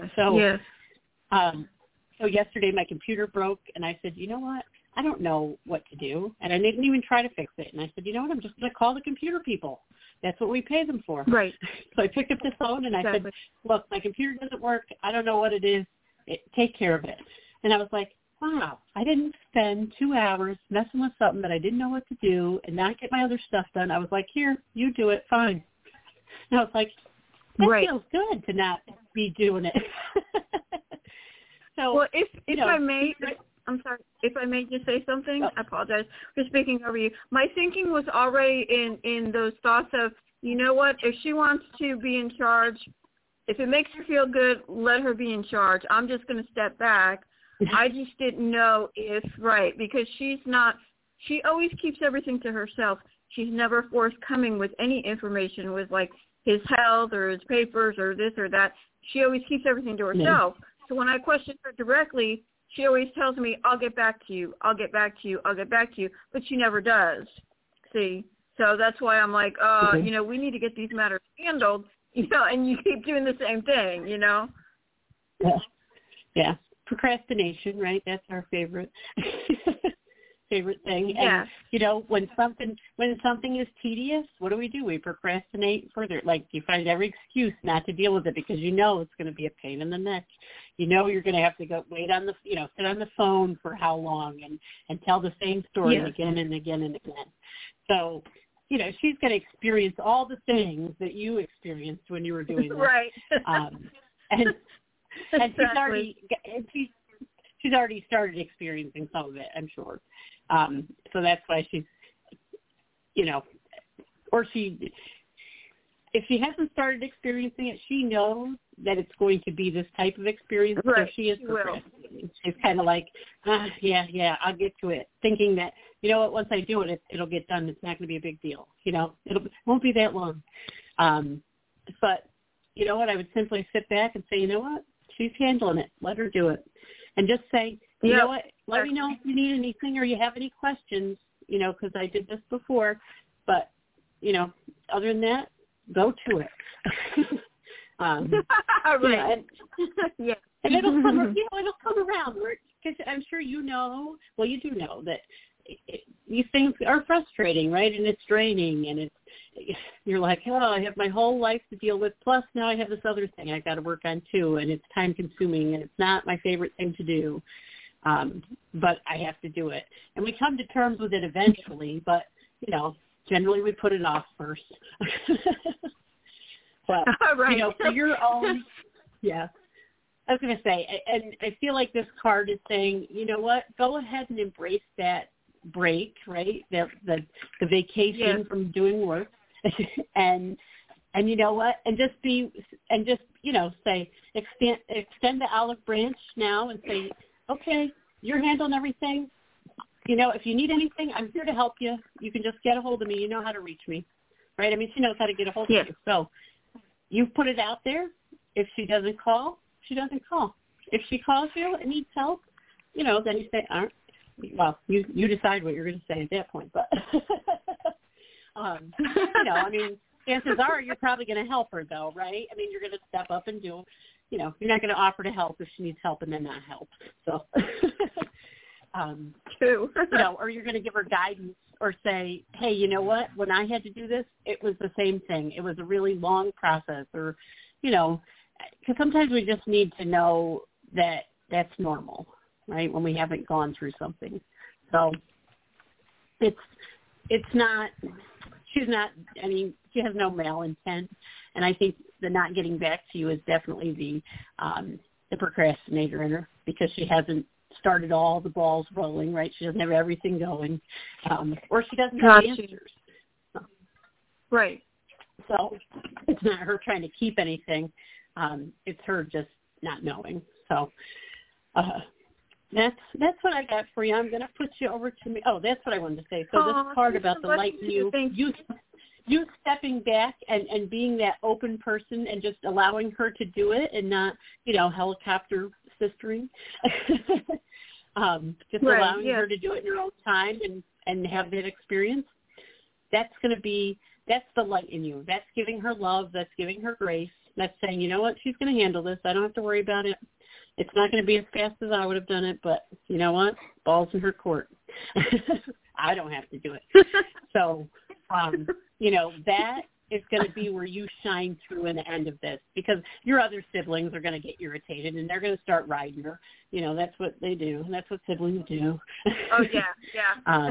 so yesterday my computer broke, and I said, you know what? I don't know what to do, and I didn't even try to fix it. And I said, you know what? I'm just going to call the computer people. That's what we pay them for. Right. So I picked up the phone, and I said, look, my computer doesn't work. I don't know what it is. Take care of it. And I was like, wow, I didn't spend 2 hours messing with something that I didn't know what to do and not get my other stuff done. I was like, here, you do it, fine. And I was like, that feels good to not be doing it. So, well, if I may, I'm sorry, if I may just say something, I apologize for speaking over you. My thinking was already in those thoughts of, you know what, if she wants to be in charge, if it makes her feel good, let her be in charge. I'm just going to step back. I just didn't know because she always keeps everything to herself. She's never forthcoming with any information with, like, his health or his papers or this or that. She always keeps everything to herself. So when I question her directly, she always tells me, I'll get back to you, I'll get back to you, I'll get back to you, but she never does. See? So that's why I'm like, we need to get these matters handled, and you keep doing the same thing, Yeah. Procrastination, right? That's our favorite thing. Yeah. And, when something is tedious, what do? We procrastinate further. Like, you find every excuse not to deal with it because it's going to be a pain in the neck. You're going to have to go sit on the phone for how long and tell the same story again and again and again. So, she's going to experience all the things that you experienced when you were doing this. Right. And exactly. she's already started experiencing some of it, I'm sure. So that's why she's, if she hasn't started experiencing it, she knows that it's going to be this type of experience. Right. So she is procrastinating. She's kind of like, I'll get to it, thinking that, once I do it, it'll get done. It's not going to be a big deal. It won't be that long. But you know what? I would simply sit back and say, you know what? She's handling it. Let her do it. And just say, you know what? Let me know if you need anything or you have any questions, because I did this before. But, other than that, go to it. Right. And it'll come, it'll come around. Because I'm sure you do know that these things are frustrating, right? And it's draining, and you're like, I have my whole life to deal with. Plus, now I have this other thing I got to work on too, and it's time consuming, and it's not my favorite thing to do. But I have to do it, and we come to terms with it eventually. But generally we put it off first. But right. For your own, I was going to say, and I feel like this card is saying, you know what? Go ahead and embrace that break, right? The vacation from doing work, and you know what? And just say, extend the olive branch now and say, okay, you're handling everything. If you need anything, I'm here to help you. You can just get a hold of me. You know how to reach me. right? I mean, she knows how to get a hold of you. So you put it out there. If she doesn't call, she doesn't call. If she calls you and needs help, then you say, well, you decide what you're going to say at that point. But, I mean, chances are you're probably going to help her, though, right? I mean, you're going to step up and do, you're not going to offer to help if she needs help and then not help. So, true. Or you're going to give her guidance or say, hey, you know what? When I had to do this, it was the same thing. It was a really long process, or, because sometimes we just need to know that that's normal, right, when we haven't gone through something. So it's not, she has no malintent, and I think the not getting back to you is definitely the procrastinator in her, because she hasn't started all the balls rolling, right? She doesn't have everything going, or she doesn't have answers. So, right. So it's not her trying to keep anything. It's her just not knowing. So that's what I got for you. I'm going to put you over to me. Oh, that's what I wanted to say. So this part about the light you stepping back and being that open person and just allowing her to do it and not, helicopter sistering. Just allowing her to do it in her own time and have that experience. That's the light in you. That's giving her love. That's giving her grace. That's saying, you know what, she's going to handle this. I don't have to worry about it. It's not going to be as fast as I would have done it, but you know what? Ball's in her court. I don't have to do it. So, that is going to be where you shine through in the end of this, because your other siblings are going to get irritated and they're going to start riding her. That's what they do. That's what siblings do. Oh, yeah.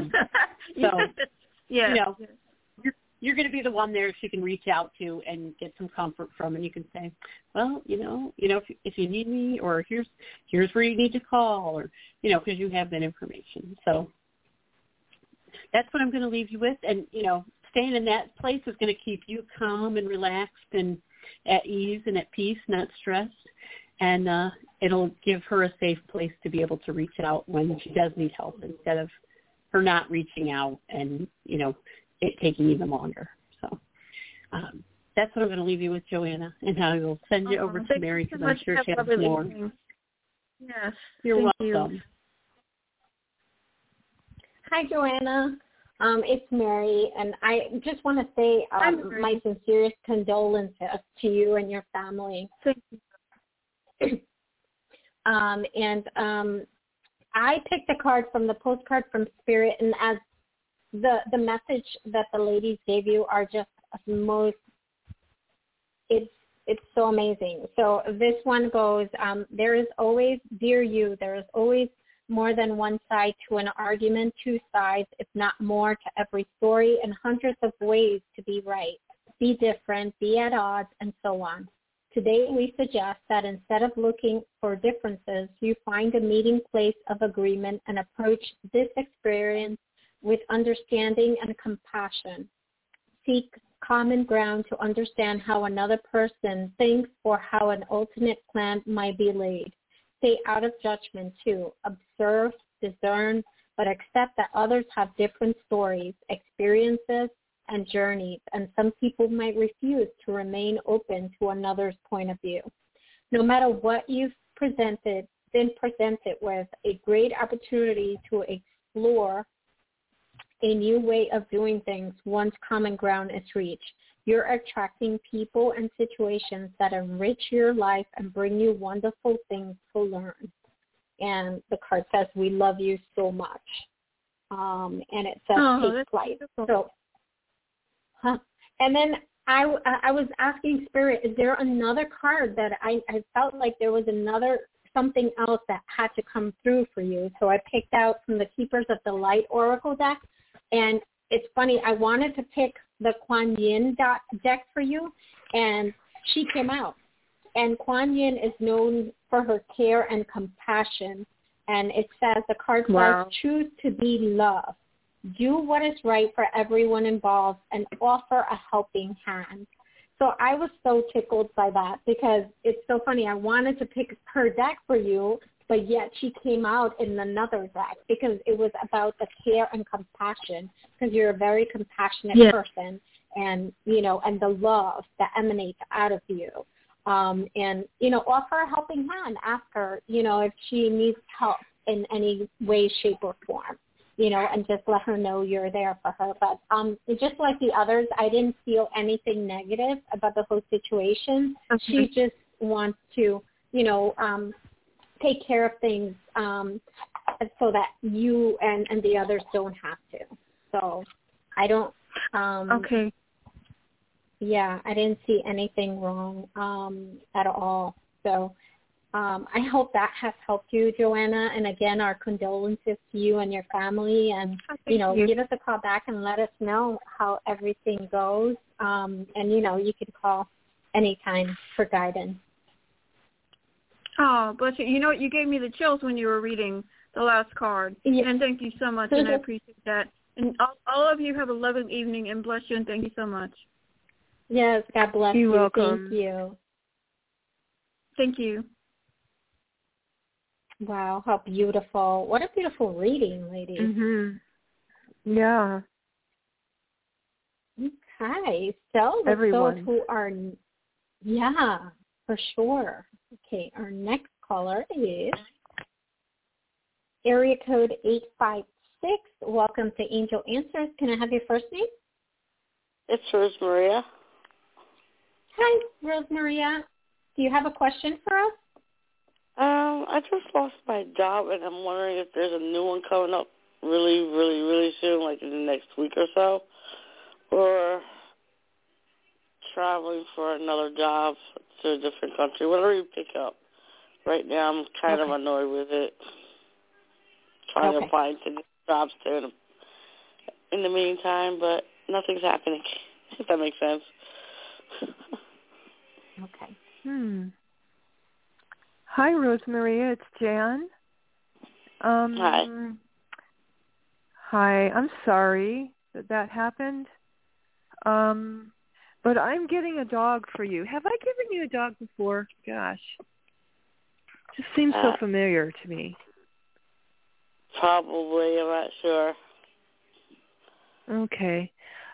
You're going to be the one there she can reach out to and get some comfort from, and you can say, well, if you need me, or here's where you need to call, or, because you have that information. So that's what I'm going to leave you with. And, staying in that place is going to keep you calm and relaxed and at ease and at peace, not stressed. And it'll give her a safe place to be able to reach out when she does need help, instead of her not reaching out and, it taking even longer. So that's what I'm going to leave you with, Joanna, and I will send you over to Mary, because I'm sure she has more. Yes. You're welcome. You. Hi, Joanna. It's Mary, and I just want to say my sincerest condolences to you and your family. Thank you. I picked a card from the postcard from Spirit, and as the message that the ladies gave you are just it's so amazing. So this one goes, there is always, dear you, there is always more than one side to an argument, two sides, if not more, to every story, and hundreds of ways to be right, be different, be at odds, and so on. Today we suggest that instead of looking for differences, you find a meeting place of agreement and approach this experience with understanding and compassion. Seek common ground to understand how another person thinks or how an alternate plan might be laid. Stay out of judgment too. Observe, discern, but accept that others have different stories, experiences, and journeys, and some people might refuse to remain open to another's point of view. No matter what you've been presented with, a great opportunity to explore a new way of doing things once common ground is reached. You're attracting people and situations that enrich your life and bring you wonderful things to learn. And the card says, we love you so much. And it says, take flight. So, and then I was asking Spirit, is there another card that I felt like there was something else that had to come through for you? So I picked out from the Keepers of the Light Oracle deck. And it's funny, I wanted to pick the Kuan Yin deck for you, and she came out. And Kuan Yin is known for her care and compassion. And it says, the card says, choose to be love. Do what is right for everyone involved and offer a helping hand. So I was so tickled by that, because it's so funny. I wanted to pick her deck for you, but yet she came out in another deck, because it was about the care and compassion, because you're a very compassionate person. and, you know, and the love that emanates out of you. And, you know, offer a helping hand. Ask her, you know, if she needs help in any way, shape, or form, you know, and just let her know you're there for her. But just like the others, I didn't feel anything negative about the whole situation. Okay. She just wants to, you know, take care of things so that you and the others don't have to. So I don't. Okay. Yeah, I didn't see anything wrong at all. So I hope that has helped you, Joanna. And again, our condolences to you and your family. And, you know, give us a call back and let us know how everything goes. And, you know, you can call anytime for guidance. Oh, bless you. You know what? You gave me the chills when you were reading the last card. Yeah. And thank you so much, and I appreciate that. And all of you have a lovely evening, and bless you, and thank you so much. Yes, God bless you. You're welcome. Thank you. Thank you. Wow, how beautiful. What a beautiful reading, ladies. Mm-hmm. Yeah. Okay, so everyone those who are, yeah, for sure. Okay, our next caller is area code 856. Welcome to Angel Answers. Can I have your first name? It's Rose Maria. Hi, Rose Maria. Do you have a question for us? I just lost my job, and I'm wondering if there's a new one coming up really, really, really soon, like in the next week or so, or traveling for another job to a different country, whatever you pick up. Right now, I'm kind of annoyed with it, trying to apply to jobs too in the meantime, but nothing's happening, if that makes sense. Okay. Hi, Rosemaria. It's Jan. Hi. Hi. I'm sorry that happened. But I'm getting a dog for you. Have I given you a dog before? Gosh. Just seems so familiar to me. Probably. I'm not sure. Okay.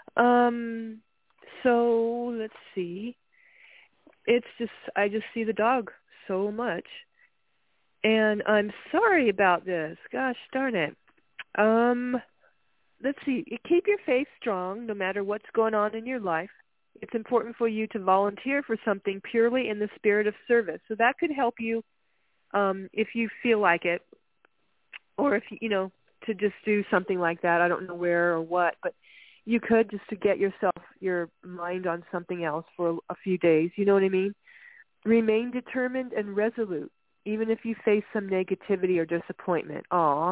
So let's see. It's just, I just see the dog so much. And I'm sorry about this. Gosh darn it. Let's see. Keep your faith strong no matter what's going on in your life. It's important for you to volunteer for something purely in the spirit of service. So that could help you if you feel like it, or if, you know, to just do something like that. I don't know where or what, but you could just to get your mind on something else for a few days. You know what I mean? Remain determined and resolute, even if you face some negativity or disappointment.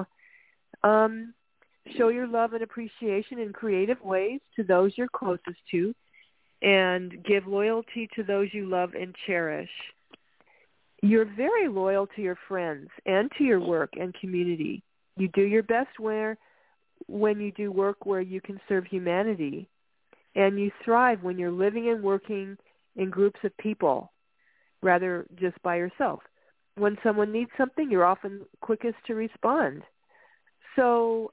Show your love and appreciation in creative ways to those you're closest to, and give loyalty to those you love and cherish. You're very loyal to your friends and to your work and community. You do your best when you do work where you can serve humanity, and you thrive when you're living and working in groups of people rather just by yourself. When someone needs something, you're often quickest to respond. So,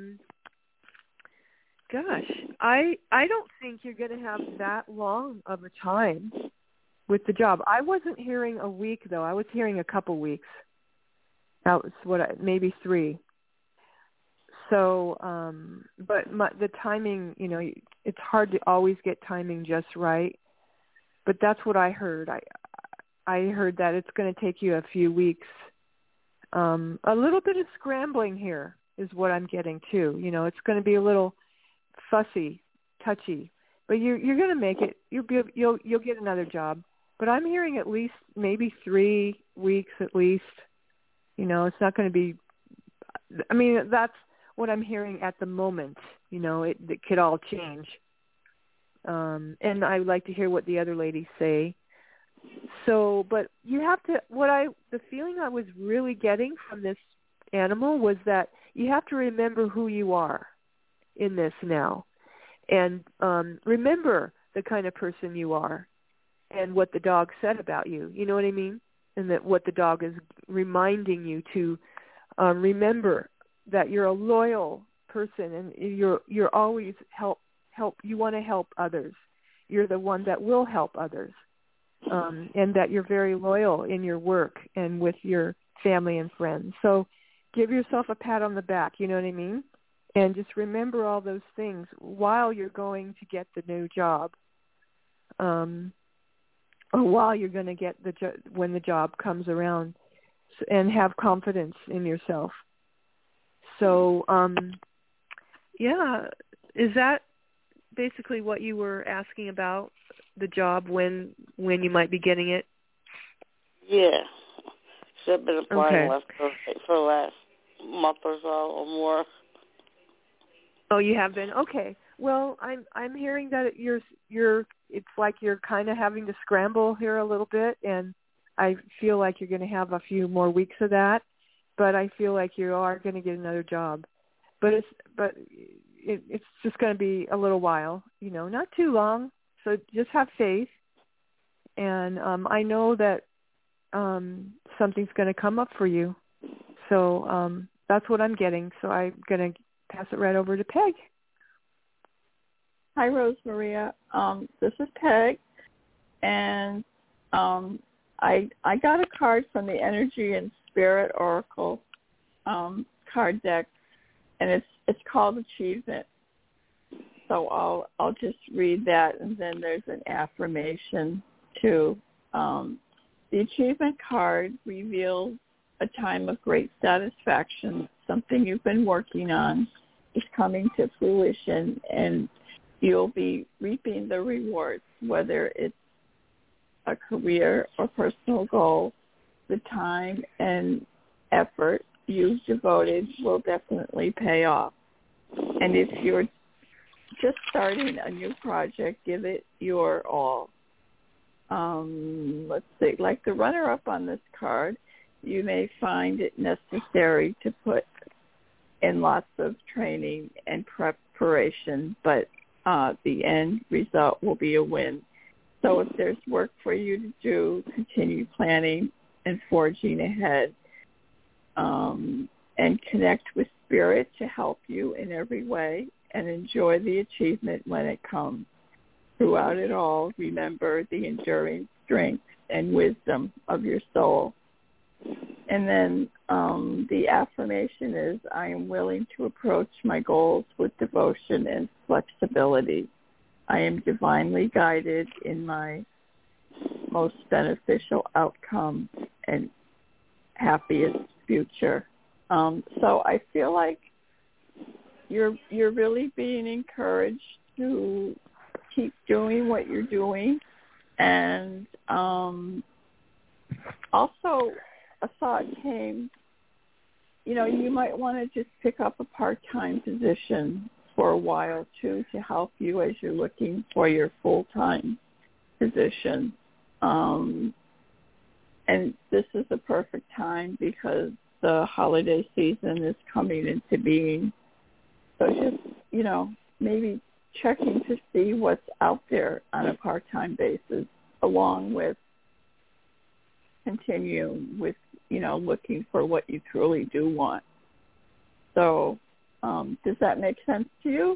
gosh, I don't think you're going to have that long of a time with the job. I wasn't hearing a week, though. I was hearing a couple weeks. That was maybe 3. So, but the timing, you know, it's hard to always get timing just right. But that's what I heard. I heard that it's going to take you a few weeks. A little bit of scrambling here is what I'm getting too. You know, it's going to be a little fussy, touchy, but you're going to make it. You'll get another job. But I'm hearing at least maybe 3 weeks at least. You know, it's not going to be. I mean, that's what I'm hearing at the moment. You know, it could all change. And I would like to hear what the other ladies say. So, but you have to, the feeling I was really getting from this animal was that you have to remember who you are in this now. And remember the kind of person you are and what the dog said about you. You know what I mean? And that what the dog is reminding you to remember that you're a loyal person and you're always You want to help others. You're the one that will help others, and that you're very loyal in your work and with your family and friends. So give yourself a pat on the back, you know what I mean? And just remember all those things while you're going to get the new job, or while you're going to get when the job comes around, and have confidence in yourself. So, yeah, is that basically what you were asking about, the job, when you might be getting it? Yeah. So I've been applying for the last month or so or more. Oh, you have been? Okay. Well, I'm hearing that it's like you're kind of having to scramble here a little bit, and I feel like you're going to have a few more weeks of that, but I feel like you are going to get another job. But it's just going to be a little while, not too long. So just have faith, and I know that something's going to come up for you. So that's what I'm getting. So I'm going to pass it right over to Peg. Hi, Rose Maria. This is Peg, and I got a card from the Energy and Spirit Oracle card deck, and it's called Achievement. So I'll just read that, and then there's an affirmation too. The Achievement card reveals a time of great satisfaction. Something you've been working on is coming to fruition, and you'll be reaping the rewards, whether it's a career or personal goal. The time and effort you've devoted will definitely pay off. And if you're just starting a new project, give it your all. Let's see, like the runner-up on this card, you may find it necessary to put in lots of training and preparation, but the end result will be a win. So if there's work for you to do, continue planning and forging ahead, and connect with Spirit to help you in every way, and enjoy the achievement when it comes. Throughout it all, remember the enduring strength and wisdom of your soul. And then the affirmation is, I am willing to approach my goals with devotion and flexibility. I am divinely guided in my most beneficial outcome and happiest future. So I feel like you're really being encouraged to keep doing what you're doing. And also a thought came, you might want to just pick up a part-time position for a while too, to help you as you're looking for your full-time position. And this is the perfect time because the holiday season is coming into being. So just, maybe checking to see what's out there on a part-time basis, along with continuing with, looking for what you truly do want. So does that make sense to you?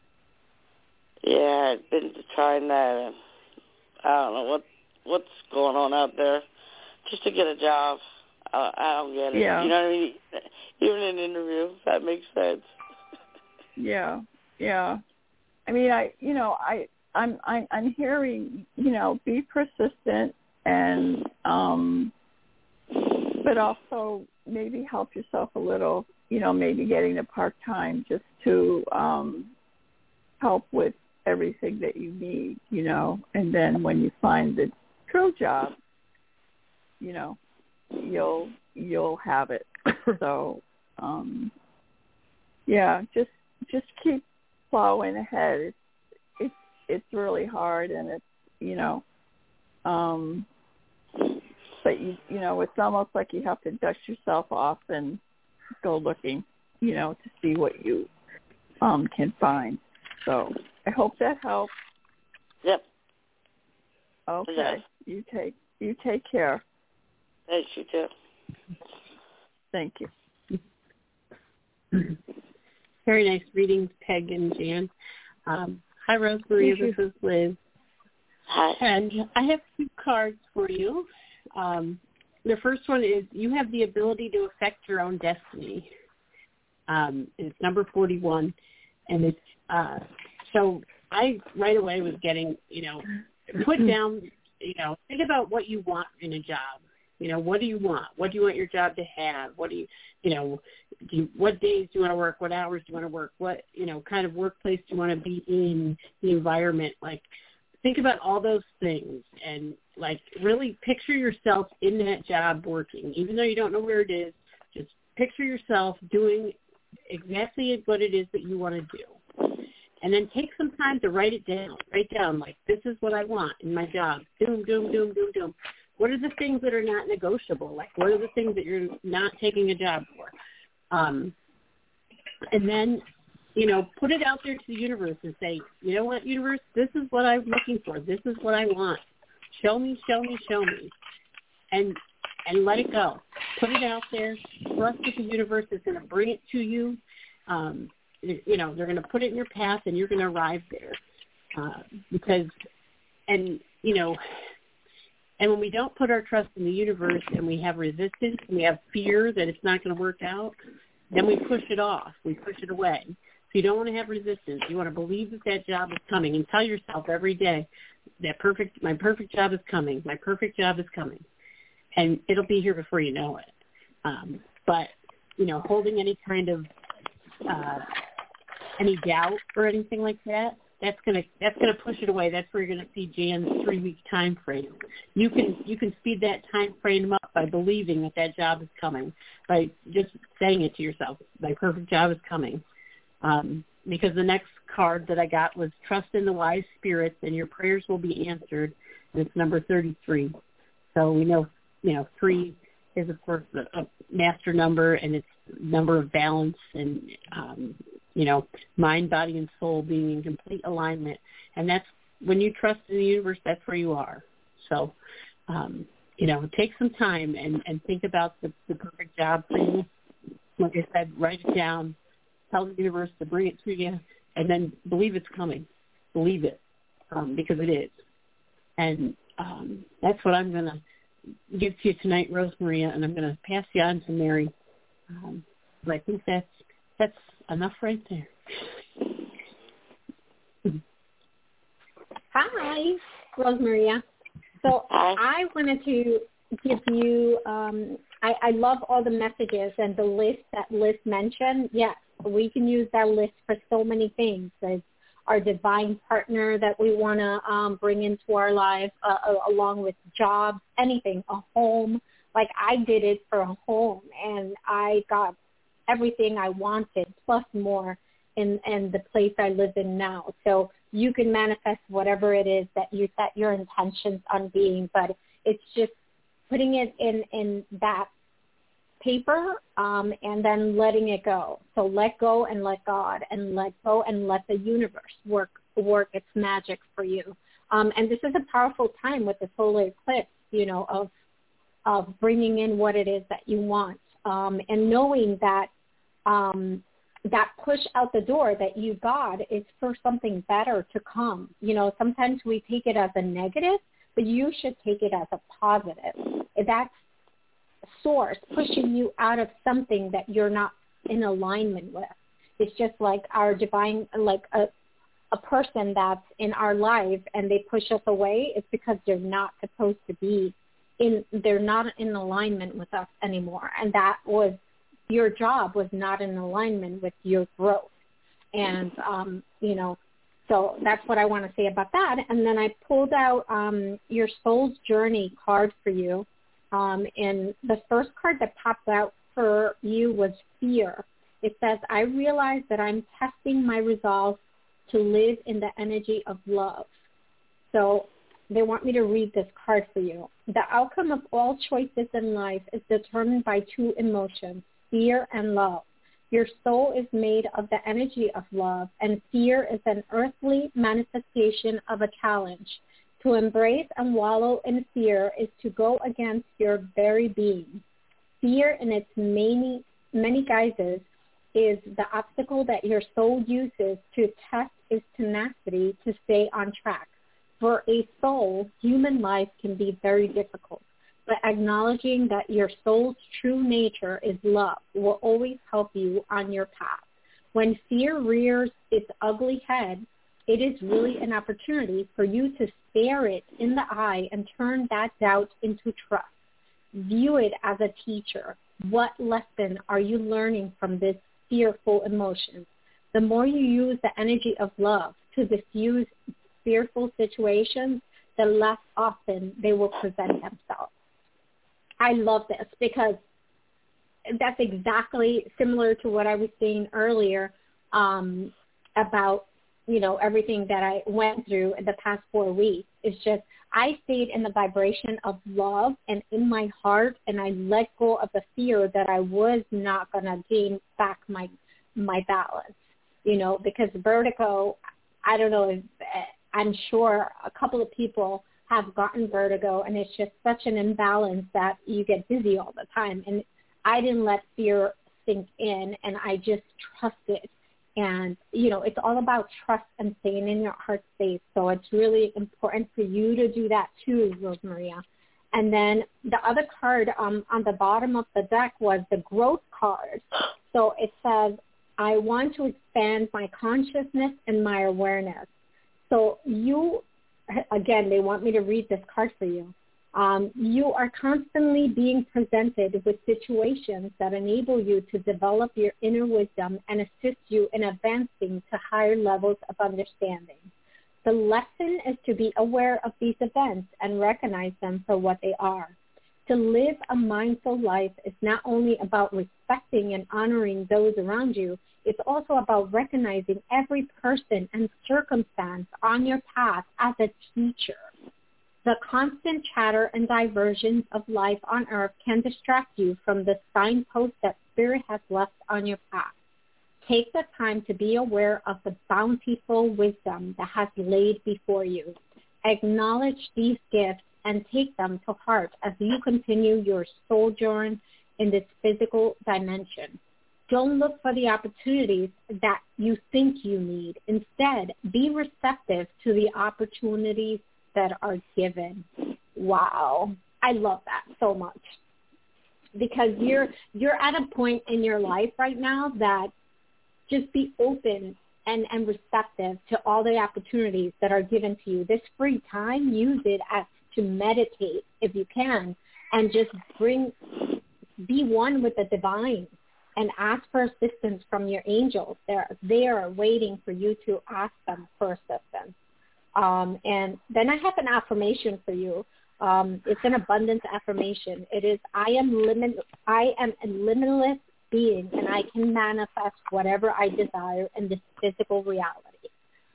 Yeah, I've been trying that, and I don't know what's going on out there. Just to get a job, I don't get it. Yeah. You know what I mean? Even in an interview, if that makes sense. Yeah. I mean, I'm hearing, be persistent and, but also maybe help yourself a little, maybe getting a part-time just to help with everything that you need, and then when you find the true job, you'll have it. So, just keep plowing ahead. It's really hard, and it's, but it's almost like you have to dust yourself off and go looking, to see what you can find. So I hope that helps. Yep. Okay. You take care. Thanks, you too. Thank you. Very nice readings, Peg and Jan. Hi, Rosemary. This is Liz. Hi. And I have 2 cards for you. The first one is you have the ability to affect your own destiny. It's number 41. And it's so I right away was getting, put down, think about what you want in a job. What do you want? What do you want your job to have? What do you, what days do you want to work? What hours do you want to work? What, kind of workplace do you want to be in, the environment? Like, think about all those things and, like, really picture yourself in that job working. Even though you don't know where it is, just picture yourself doing exactly what it is that you want to do. And then take some time to write it down. Write down, like, this is what I want in my job. Doom, doom, doom, doom, doom. What are the things that are not negotiable? Like, what are the things that you're not taking a job for? And then, put it out there to the universe and say, you know what, universe, this is what I'm looking for. This is what I want. Show me, show me, show me. And let it go. Put it out there. Trust that the universe is going to bring it to you. They're going to put it in your path, and you're going to arrive there. And when we don't put our trust in the universe and we have resistance and we have fear that it's not going to work out, then we push it off. We push it away. So you don't want to have resistance. You want to believe that job is coming and tell yourself every day that my perfect job is coming. My perfect job is coming. And it'll be here before you know it. But holding any kind of any doubt or anything like that, that's gonna push it away. That's where you're gonna see Jan's 3-week time frame. You can speed that time frame up by believing that job is coming, by just saying it to yourself. My perfect job is coming. Because the next card that I got was trust in the wise spirits and your prayers will be answered. And it's number 33. So we know 3 is of course a master number, and it's number of balance and mind, body, and soul being in complete alignment. And that's when you trust in the universe, that's where you are. So, take some time and think about the perfect job for you. Like I said, write it down, tell the universe to bring it to you, and then believe it's coming. Believe it, because it is. And that's what I'm going to give to you tonight, Rosemaria, and I'm going to pass you on to Mary. But I think that's enough right there. Hi, Rosemaria. So I wanted to give you, I love all the messages and the list that Liz mentioned. Yes, we can use that list for so many things. There's our divine partner that we want to bring into our lives, along with jobs, anything, a home. Like I did it for a home, and I got everything I wanted, plus more, in the place I live in now. So you can manifest whatever it is that you set your intentions on being, but it's just putting it in that paper and then letting it go. So let go and let God, and let go and let the universe work its magic for you. And this is a powerful time with the solar eclipse, of bringing in what it is that you want, and knowing that that push out the door that you got is for something better to come. Sometimes we take it as a negative, but you should take it as a positive. That's source pushing you out of something that you're not in alignment with. It's just like our divine, like a person that's in our life and they push us away. It's because they're not supposed to be they're not in alignment with us anymore. And that was, your job was not in alignment with your growth. And, so that's what I want to say about that. And then I pulled out your soul's journey card for you. And the first card that popped out for you was fear. It says, I realize that I'm testing my resolve to live in the energy of love. So they want me to read this card for you. The outcome of all choices in life is determined by 2 emotions, fear and love. Your soul is made of the energy of love, and fear is an earthly manifestation of a challenge. To embrace and wallow in fear is to go against your very being. Fear in its many guises is the obstacle that your soul uses to test its tenacity to stay on track. For a soul, human life can be very difficult, but acknowledging that your soul's true nature is love will always help you on your path. When fear rears its ugly head, it is really an opportunity for you to stare it in the eye and turn that doubt into trust. View it as a teacher. What lesson are you learning from this fearful emotion? The more you use the energy of love to diffuse fearful situations, the less often they will present themselves. I love this because that's exactly similar to what I was saying earlier about, everything that I went through in the past 4 weeks. It's just I stayed in the vibration of love and in my heart, and I let go of the fear that I was not going to gain back my balance, because vertigo, I don't know, I'm sure a couple of people have gotten vertigo, and it's just such an imbalance that you get dizzy all the time. And I didn't let fear sink in, and I just trusted. And, it's all about trust and staying in your heart space. So it's really important for you to do that too, Rosemaria. And then the other card on the bottom of the deck was the growth card. So it says, I want to expand my consciousness and my awareness. So you, again, they want me to read this card for you. You are constantly being presented with situations that enable you to develop your inner wisdom and assist you in advancing to higher levels of understanding. The lesson is to be aware of these events and recognize them for what they are. To live a mindful life is not only about respecting and honoring those around you, it's also about recognizing every person and circumstance on your path as a teacher. The constant chatter and diversions of life on earth can distract you from the signpost that Spirit has left on your path. Take the time to be aware of the bountiful wisdom that has laid before you. Acknowledge these gifts and take them to heart as you continue your sojourn in this physical dimension. Don't look for the opportunities that you think you need. Instead, be receptive to the opportunities that are given. Wow. I love that so much. Because you're at a point in your life right now that just be open and receptive to all the opportunities that are given to you. This free time, use it to meditate if you can, and just be one with the divine and ask for assistance from your angels. They are waiting for you to ask them for assistance. And then I have an affirmation for you. It's an abundance affirmation. It is, I am a limitless being, and I can manifest whatever I desire in this physical reality.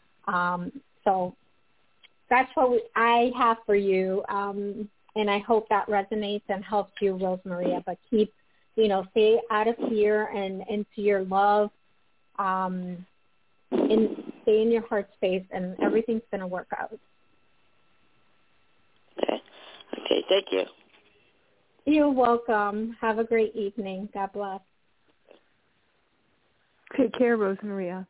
So that's what I have for you, and I hope that resonates and helps you, Rosemaria. But keep, stay out of fear and into your love, and stay in your heart space, and everything's going to work out. Okay, thank you. You're welcome. Have a great evening. God bless. Take care, Rosemaria.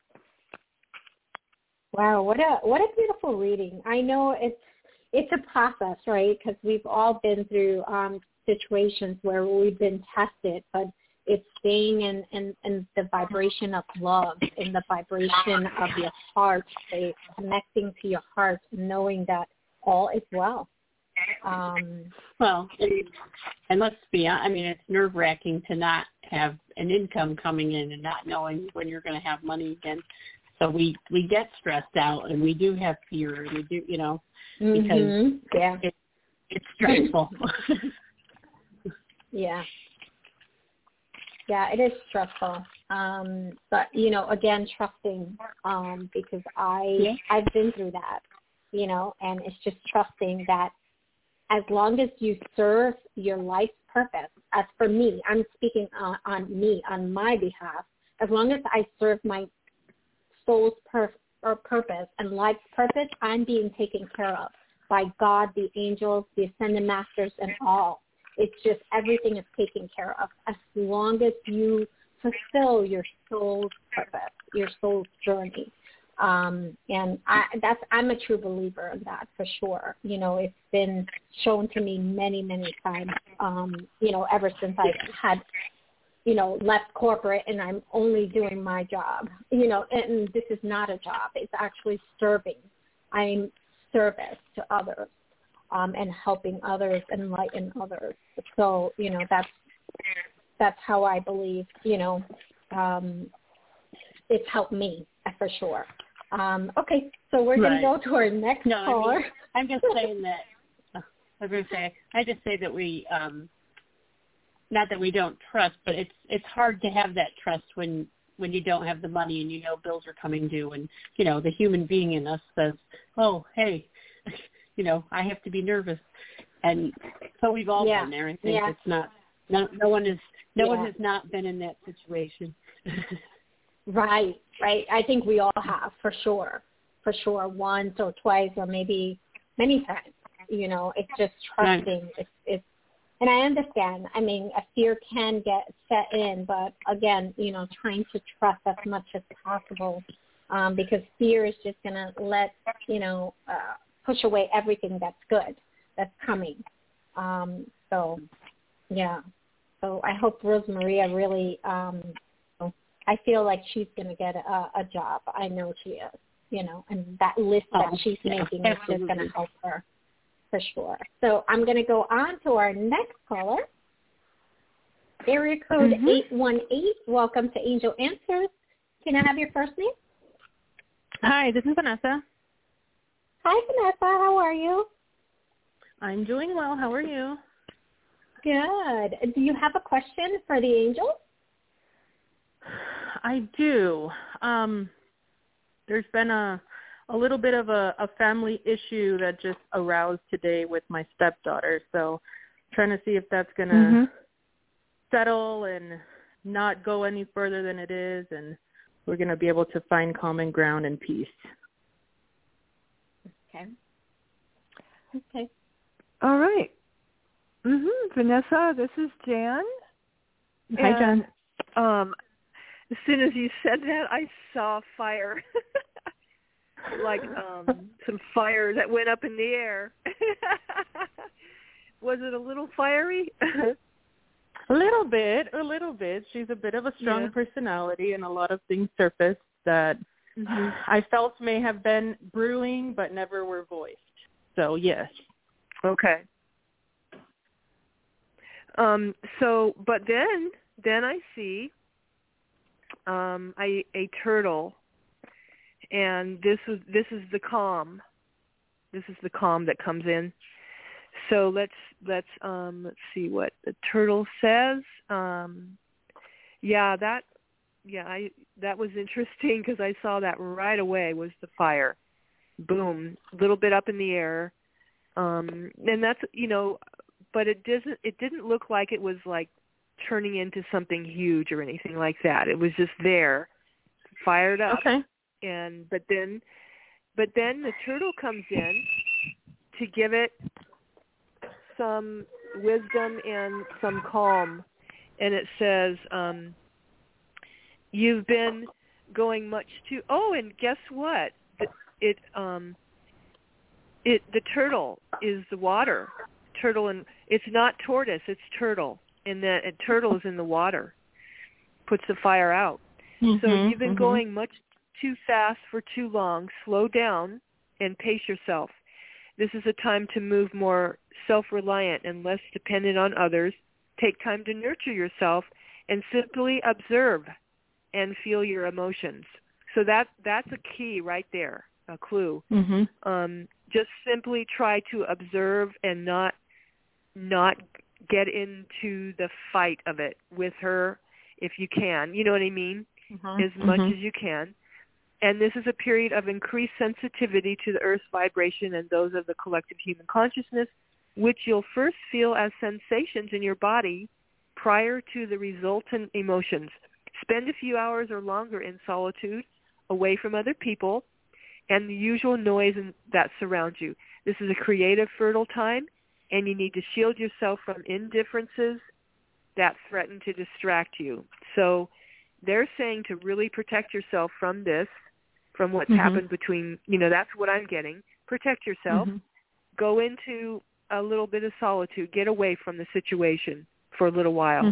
Wow, what a beautiful reading. I know it's a process, right? Because we've all been through situations where we've been tested, but it's staying in the vibration of love, in the vibration of your heart space, connecting to your heart, knowing that all is well. Well, and let's be honest, it's nerve-wracking to not have an income coming in and not knowing when you're going to have money again. So we get stressed out, and we do have fear, and we do, because it's stressful. Yeah. Yeah, it is stressful. But, again, trusting, because I've been through that, and it's just trusting that as long as you serve your life's purpose, as for me, I'm speaking on my behalf, as long as I serve my soul's purpose and life's purpose, I'm being taken care of by God, the angels, the ascended masters, and all. It's just everything is taken care of as long as you fulfill your soul's purpose, your soul's journey. And I'm a true believer in that for sure. You know, it's been shown to me many, many times, you know, ever since I had, you know, left corporate and I'm only doing my job, you know, and this is not a job. It's actually serving. I'm service to others, and helping others, enlighten others. So, you know, that's how I believe, you know, it's helped me for sure. Okay, so we're going to go to our next caller. I mean, I'm just saying that, I just say that we, not that we don't trust, but it's hard to have that trust when you don't have the money and you know bills are coming due, and, you know, the human being in us says, oh, hey, you know, I have to be nervous. And so we've all been there. I think it's not, no one has not been in that situation. Right. I think we all have, for sure, once or twice or maybe many times. You know, it's just trusting. Right. It's, and I understand. I mean, a fear can get set in, but again, you know, trying to trust as much as possible, because fear is just going to you know, push away everything that's good that's coming. So, yeah. So I hope Rosemaria really. I feel like she's going to get a job. I know she is, you know, and that list that she's making is just going to help her for sure. So I'm going to go on to our next caller. Area code 818. Welcome to Angel Answers. Can I have your first name? Hi, this is Vanessa. Hi, Vanessa. How are you? I'm doing well. How are you? Good. Do you have a question for the angel? I do. There's been a little bit of a family issue that just aroused today with my stepdaughter. So trying to see if that's going to settle and not go any further than it is, and we're going to be able to find common ground and peace. Okay. All right. Vanessa, this is Jan. Hi, Jan. As soon as you said that, I saw fire, like some fire that went up in the air. Was it a little fiery? A little bit. She's a bit of a strong personality, and a lot of things surfaced that I felt may have been brewing but never were voiced. So, yes. Okay. But then I see a turtle, and this is the calm. This is the calm that comes in. So let's see what the turtle says. That was interesting because I saw that right away was the fire. Boom, a little bit up in the air, and that's, you know, but it didn't look like it was like turning into something huge or anything like that. It was just there, fired up. Okay. But then the turtle comes in to give it some wisdom and some calm, and it says, "You've been going much too." Oh, and guess what? The turtle is the water. Turtle, and it's not tortoise, it's turtle. And the turtle is in the water, puts the fire out. So you've been going much too fast for too long. Slow down and pace yourself. This is a time to move more self-reliant and less dependent on others. Take time to nurture yourself and simply observe and feel your emotions. So that's a key right there, a clue. Just simply try to observe and not get into the fight of it with her if you can. You know what I mean? As much as you can. And this is a period of increased sensitivity to the Earth's vibration and those of the collective human consciousness, which you'll first feel as sensations in your body prior to the resultant emotions. Spend a few hours or longer in solitude, away from other people and the usual noise that surrounds you. This is a creative, fertile time, and you need to shield yourself from indifferences that threaten to distract you. So they're saying to really protect yourself from this, from what's happened between, that's what I'm getting. Protect yourself. Go into a little bit of solitude. Get away from the situation for a little while.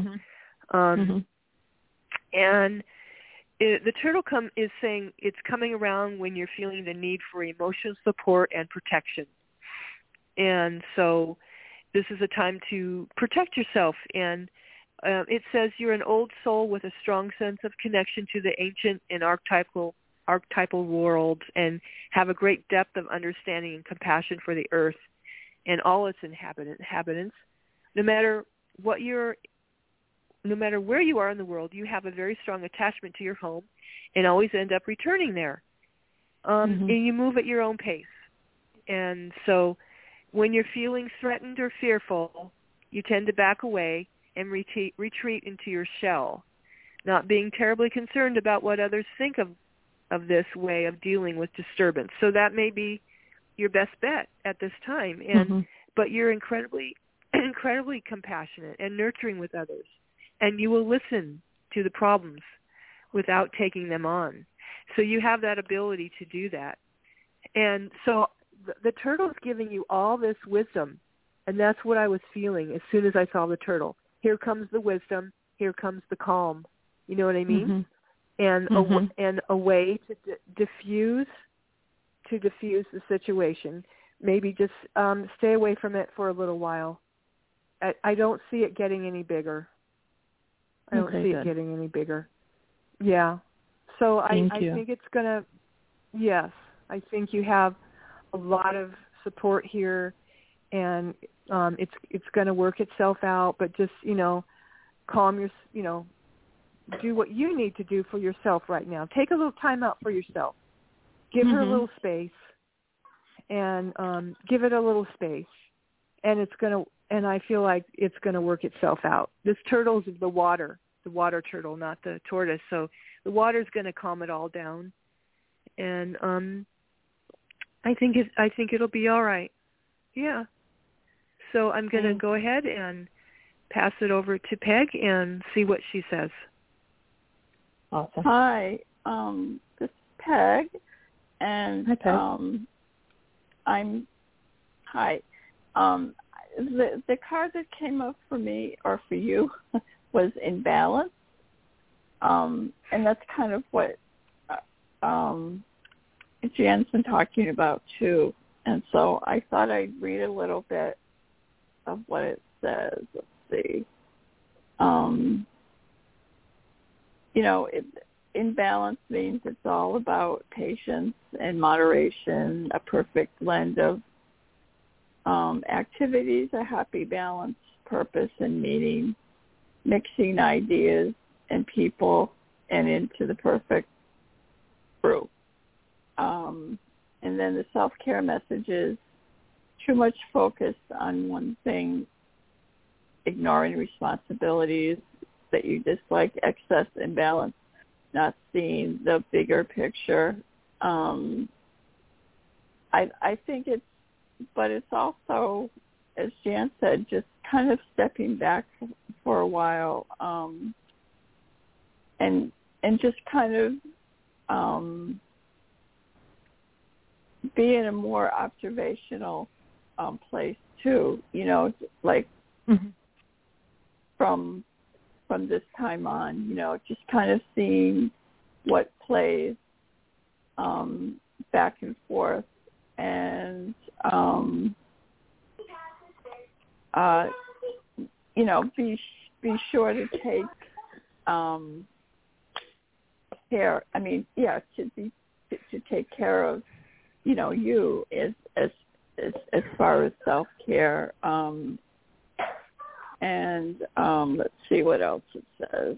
And the turtle is saying it's coming around when you're feeling the need for emotional support and protection. And so this is a time to protect yourself. And it says you're an old soul with a strong sense of connection to the ancient and archetypal worlds, and have a great depth of understanding and compassion for the earth and all its inhabitants. No matter where you are in the world, you have a very strong attachment to your home and always end up returning there. And you move at your own pace. And so when you're feeling threatened or fearful, you tend to back away and retreat into your shell, not being terribly concerned about what others think of this way of dealing with disturbance. So that may be your best bet at this time. And but you're incredibly compassionate and nurturing with others, and you will listen to the problems without taking them on. So you have that ability to do that. And so the turtle is giving you all this wisdom, and that's what I was feeling as soon as I saw the turtle. Here comes the wisdom. Here comes the calm. You know what I mean? And a way to diffuse the situation. Maybe just stay away from it for a little while. I don't see it getting any bigger. I don't see it getting any bigger. Yeah. So I think it's going to, yes, I think you have a lot of support here, and it's going to work itself out, but just, calm your, do what you need to do for yourself right now. Take a little time out for yourself. Give her a little space, and give it a little space, and and I feel like it's going to work itself out. This turtle's the water turtle, not the tortoise. So the water's going to calm it all down, and I think it'll be all right. Yeah. So I'm going to go ahead and pass it over to Peg and see what she says. Awesome. Hi, this is Peg, and hi, Peg. The card that came up for me or for you was Imbalance, and that's kind of what Jan's been talking about too. And so I thought I'd read a little bit of what it says. Let's see. Imbalance means it's all about patience and moderation, a perfect blend of activities, a happy balance, purpose and meaning, mixing ideas and people and into the perfect brew. And then the self-care message is too much focus on one thing, ignoring responsibilities that you dislike, excess imbalance, not seeing the bigger picture. I think it's also, as Jan said, just kind of stepping back for a while, and just kind of be in a more observational place too. Like from this time on, just kind of seeing what plays back and forth, and be sure to take care. I mean, to take care of you as far as self-care. And let's see what else it says.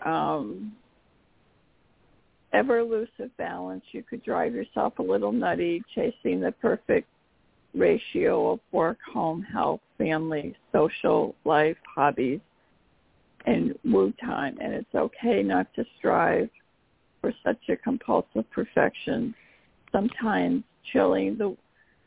Ever elusive balance. You could drive yourself a little nutty, chasing the perfect ratio of work, home, health, family, social life, hobbies, and woo time. And it's okay not to strive for such a compulsive perfection. Sometimes chilling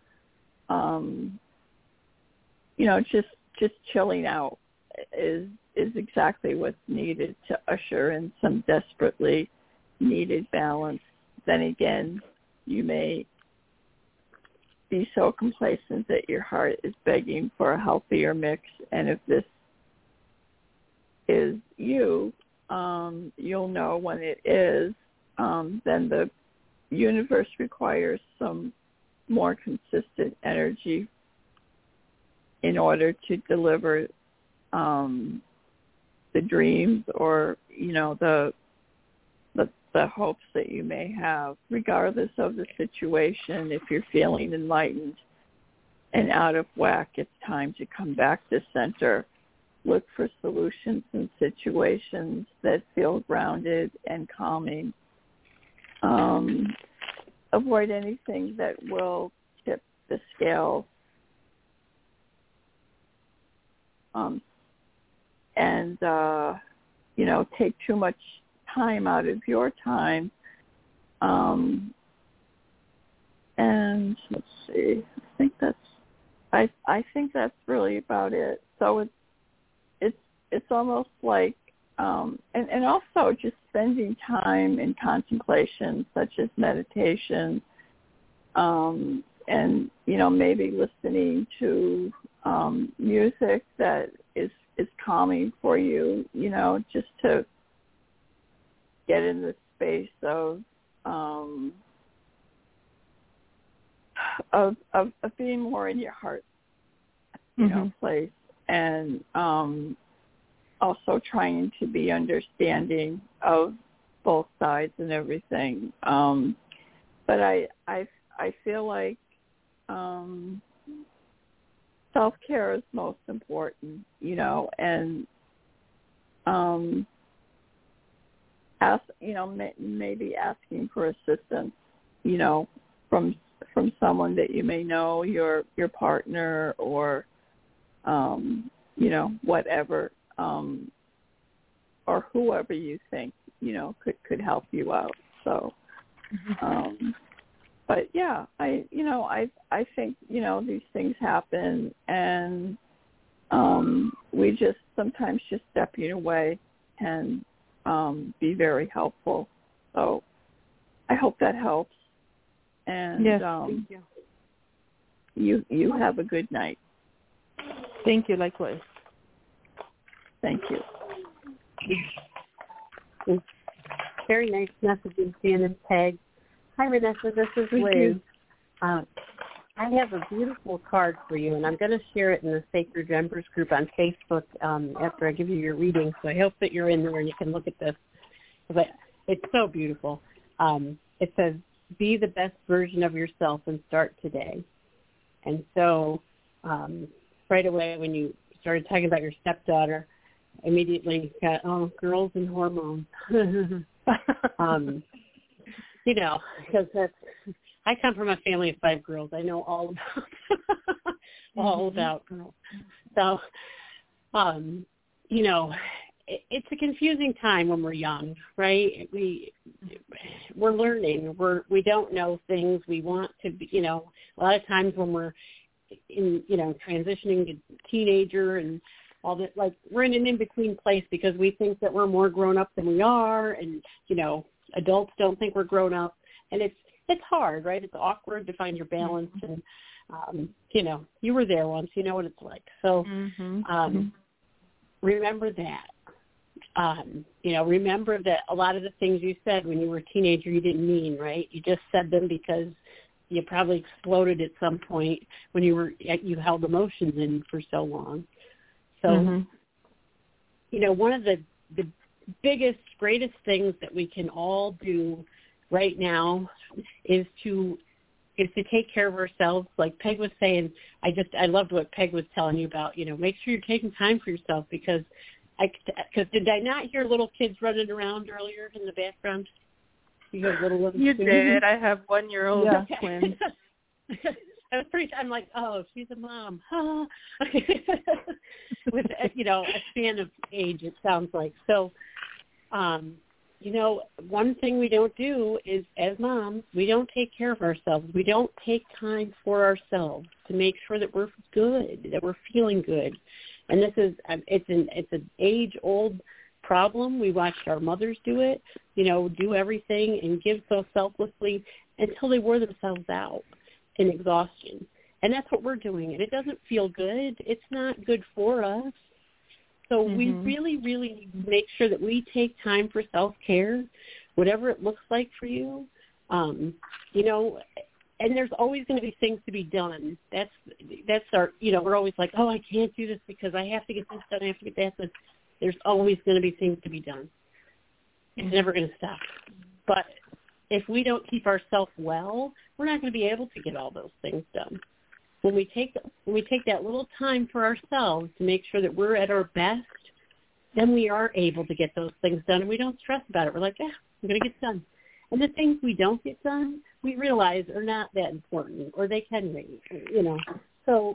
just chilling out is exactly what's needed to usher in some desperately needed balance. Then again, you may be so complacent that your heart is begging for a healthier mix. And if this is you, you'll know when it is. Then the universe requires some more consistent energy in order to deliver the dreams or, the hopes that you may have, regardless of the situation. If you're feeling enlightened and out of whack, it's time to come back to center. Look for solutions in situations that feel grounded and calming. Avoid anything that will tip the scale. Take too much time out of your time. And let's see. I think that's really about it. So it's almost like and also just spending time in contemplation, such as meditation, and maybe listening to music that is calming for you, just to get in the space of being more in your heart, place, and also trying to be understanding of both sides and everything. But I feel like self-care is most important, and maybe asking for assistance, from someone that you may know, your partner or, whatever, or whoever you think, could help you out. So, but yeah, I think, these things happen, and we just sometimes just stepping away can be very helpful. So I hope that helps. And yes, thank you. You have a good night. Thank you, likewise. Thank you. Very nice messages, Dan and Peg. Hi, Vanessa. This is Liz. I have a beautiful card for you, and I'm going to share it in the Sacred Members group on Facebook after I give you your reading. So I hope that you're in there and you can look at this. But it's so beautiful. It says, "Be the best version of yourself and start today." And so right away when you started talking about your stepdaughter, immediately got, girls and hormones. Because I come from a family of 5 girls. I know all about girls. So, it's a confusing time when we're young, right? We're learning. We don't know things. We want to be, a lot of times when we're in, transitioning to teenager and all that, like we're in an in-between place because we think that we're more grown up than we are, and adults don't think we're grown up, and it's hard, right? It's awkward to find your balance, and you were there once, you know what it's like. So remember that. Remember that a lot of the things you said when you were a teenager you didn't mean, right? You just said them because you probably exploded at some point when you held emotions in for so long. So, one of the biggest, greatest things that we can all do right now is to take care of ourselves. Like Peg was saying, I loved what Peg was telling you about, make sure you're taking time for yourself, because did I not hear little kids running around earlier in the background? You have little ones. You did. I have 1-year-old twins. I'm like, oh, she's a mom. With, a span of age, it sounds like. So, one thing we don't do is, as moms, we don't take care of ourselves. We don't take time for ourselves to make sure that we're good, that we're feeling good. And this is it's an age-old problem. We watched our mothers do it, do everything and give so selflessly until they wore themselves out in exhaustion. And that's what we're doing. And it doesn't feel good. It's not good for us. So we really, really make sure that we take time for self-care, whatever it looks like for you. And there's always going to be things to be done. That's our, we're always like, oh, I can't do this because I have to get this done. I have to get that done. There's always going to be things to be done. It's never going to stop. But if we don't keep ourselves well, we're not going to be able to get all those things done. When we take that little time for ourselves to make sure that we're at our best, then we are able to get those things done, and we don't stress about it. We're like, I'm going to get done. And the things we don't get done, we realize are not that important, or they can wait, So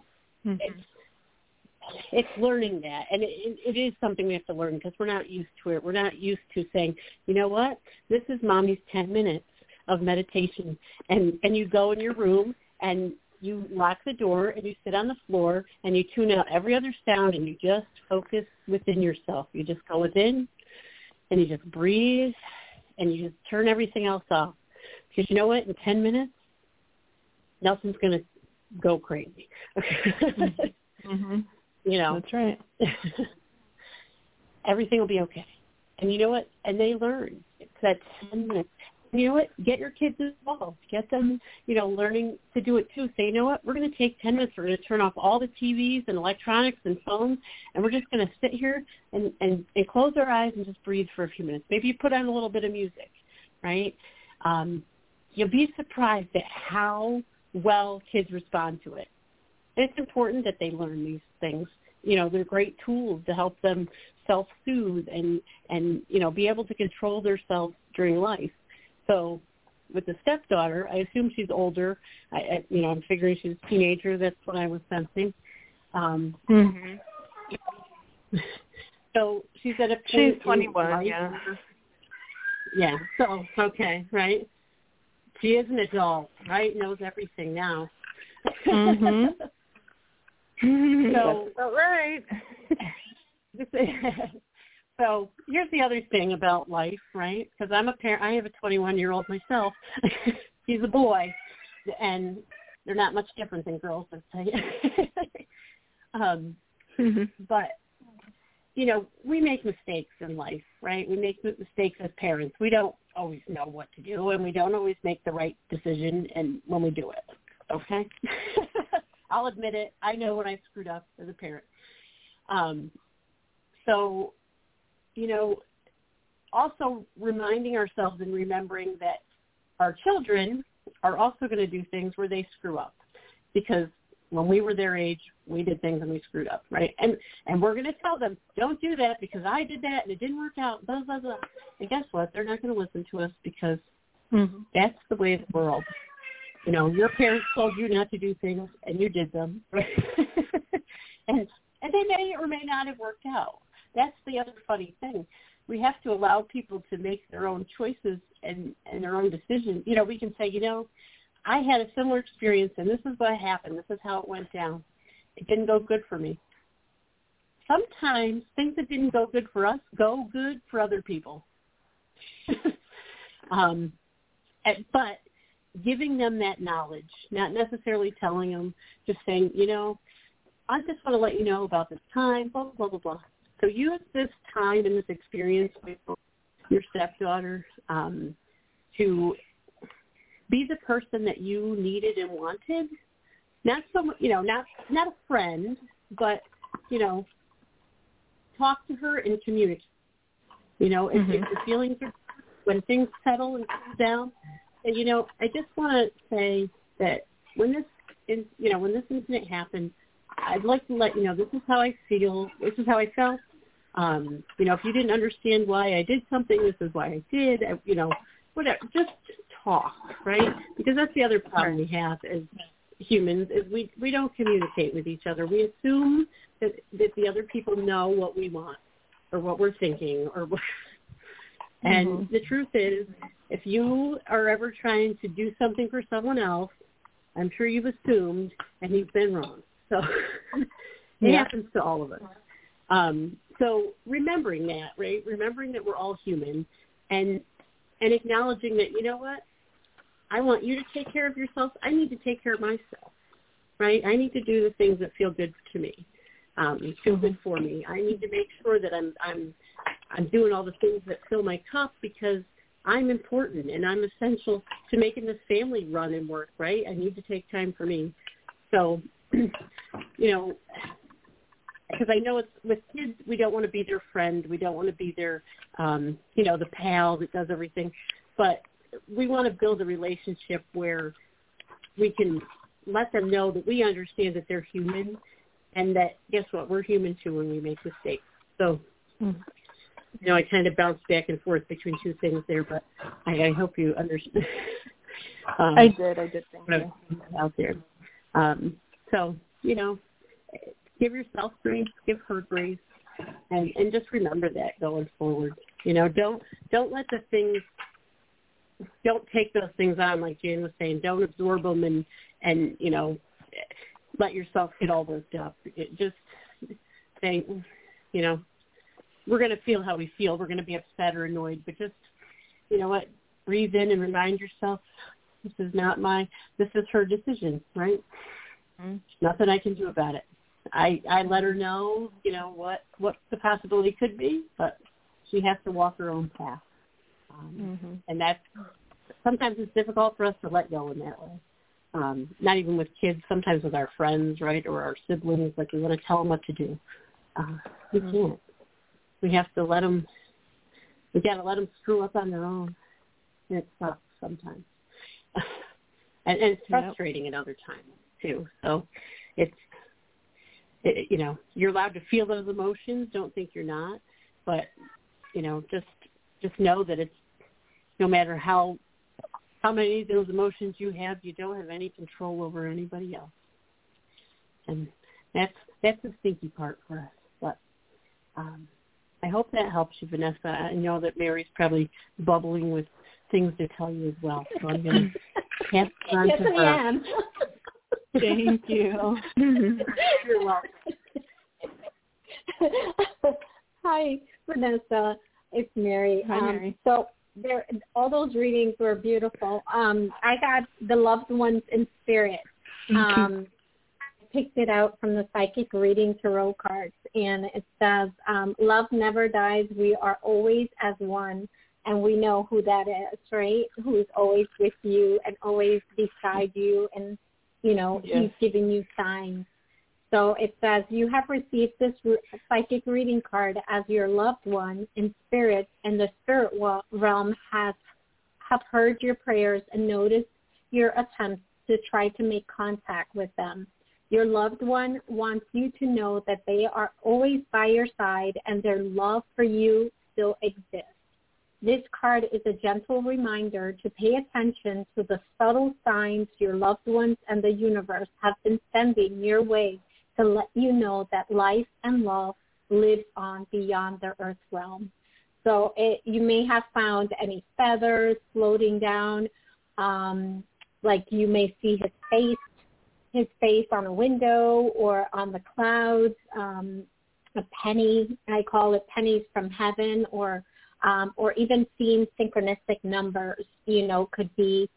it's learning that, and it is something we have to learn because we're not used to it. We're not used to saying, you know what, this is Mommy's 10 minutes of meditation, and you go in your room and you lock the door and you sit on the floor and you tune out every other sound and you just focus within yourself. You just go within and you just breathe and you just turn everything else off. Because you know what? In 10 minutes, nothing's going to go crazy. That's right. Everything will be okay. And you know what? And they learn. It's that 10 minutes. And you know what? Get your kids involved. Get them, learning to do it too. Say, you know what? We're going to take 10 minutes. We're going to turn off all the TVs and electronics and phones, and we're just going to sit here and close our eyes and just breathe for a few minutes. Maybe you put on a little bit of music, right? You'll be surprised at how well kids respond to it. And it's important that they learn these things. They're great tools to help them self-soothe and be able to control themselves during life. So with the stepdaughter, I assume she's older. I'm figuring she's a teenager. That's what I was sensing. So she's at a point. She's 21, yeah. Yeah, so, okay, right? She is an adult, right? Knows everything now. So, that's about right. So here's the other thing about life, right? Because I'm a parent. I have a 21-year-old myself. He's a boy, and they're not much different than girls, I'd say. But, we make mistakes in life, right? We make mistakes as parents. We don't always know what to do, and we don't always make the right decision and when we do it, okay? I'll admit it. I know when I screwed up as a parent. So, also reminding ourselves and remembering that our children are also going to do things where they screw up, because when we were their age, we did things and we screwed up, right? And we're going to tell them, don't do that because I did that and it didn't work out, blah, blah, blah. And guess what? They're not going to listen to us because that's the way of the world. Your parents told you not to do things and you did them, right? and they may or may not have worked out. That's the other funny thing. We have to allow people to make their own choices and their own decisions. We can say, I had a similar experience, and this is what happened. This is how it went down. It didn't go good for me. Sometimes things that didn't go good for us go good for other people. But giving them that knowledge, not necessarily telling them, just saying, I just want to let you know about this time, blah, blah, blah, blah. So use this time and this experience with your stepdaughter to be the person that you needed and wanted. Not so much, not a friend, but, talk to her and communicate. If the feelings are, when things settle and cool down. And, I just want to say that when this incident happened, I'd like to let you know this is how I feel. This is how I felt. If you didn't understand why I did something, this is why I did. Whatever. Just talk, right? Because that's the other problem we have as humans is we don't communicate with each other. We assume that the other people know what we want or what we're thinking or what. And the truth is, if you are ever trying to do something for someone else, I'm sure you've assumed and you've been wrong. So It happens to all of us. So remembering that, right? Remembering that we're all human and acknowledging that, you know what? I want you to take care of yourself. I need to take care of myself, right? I need to do the things that feel good to me, feel good for me. I need to make sure that I'm doing all the things that fill my cup because I'm important and I'm essential to making this family run and work, right? I need to take time for me. So, you know, because I know it's with kids, we don't want to be their friend. We don't want to be their, you know, the pal that does everything. But we want to build a relationship where we can let them know that we understand that they're human and that, guess what, we're human too when we make mistakes. So, you know, I kind of bounced back and forth between two things there, but I hope you understand. I did. Thank you. Out there. So, you know, give yourself grace, give her grace, and just remember that going forward. You know, don't let the things, don't take those things on, like Jan was saying. Don't absorb them and you know, let yourself get all worked up. Just say, you know, we're going to feel how we feel. We're going to be upset or annoyed, but just, you know what, breathe in and remind yourself, this is her decision, right? Nothing I can do about it. I let her know, you know, what the possibility could be, but she has to walk her own path. And that's, sometimes it's difficult for us to let go in that way. Not even with kids, sometimes with our friends, right, or our siblings, like we want to tell them what to do. We can't. We have to let them, we got to let them screw up on their own. And it sucks sometimes. and it's frustrating at other times, too. So you know, you're allowed to feel those emotions. Don't think you're not. But, you know, just know that it's, no matter how many of those emotions you have, you don't have any control over anybody else. And that's the stinky part for us. But I hope that helps you, Vanessa. I know that Mary's probably bubbling with things to tell you as well. So I'm going to pass it on to her. Yes, I am. Thank you. You're welcome. Hi, Vanessa. It's Mary. Hi, Mary. So all those readings were beautiful. I got the loved ones in spirit. I picked it out from the Psychic Reading Tarot cards, and it says, love never dies. We are always as one, and we know who that is, right? Who is always with you and always beside you, and, you know, he's giving you signs. So it says, you have received this psychic reading card as your loved one in spirit, and the spirit realm have heard your prayers and noticed your attempts to try to make contact with them. Your loved one wants you to know that they are always by your side and their love for you still exists. This card is a gentle reminder to pay attention to the subtle signs your loved ones and the universe have been sending your way to let you know that life and love lives on beyond the earth realm. So you may have found any feathers floating down, like you may see his face on a window or on the clouds, a penny, I call it pennies from heaven, or even seeing synchronistic numbers, you know, could be,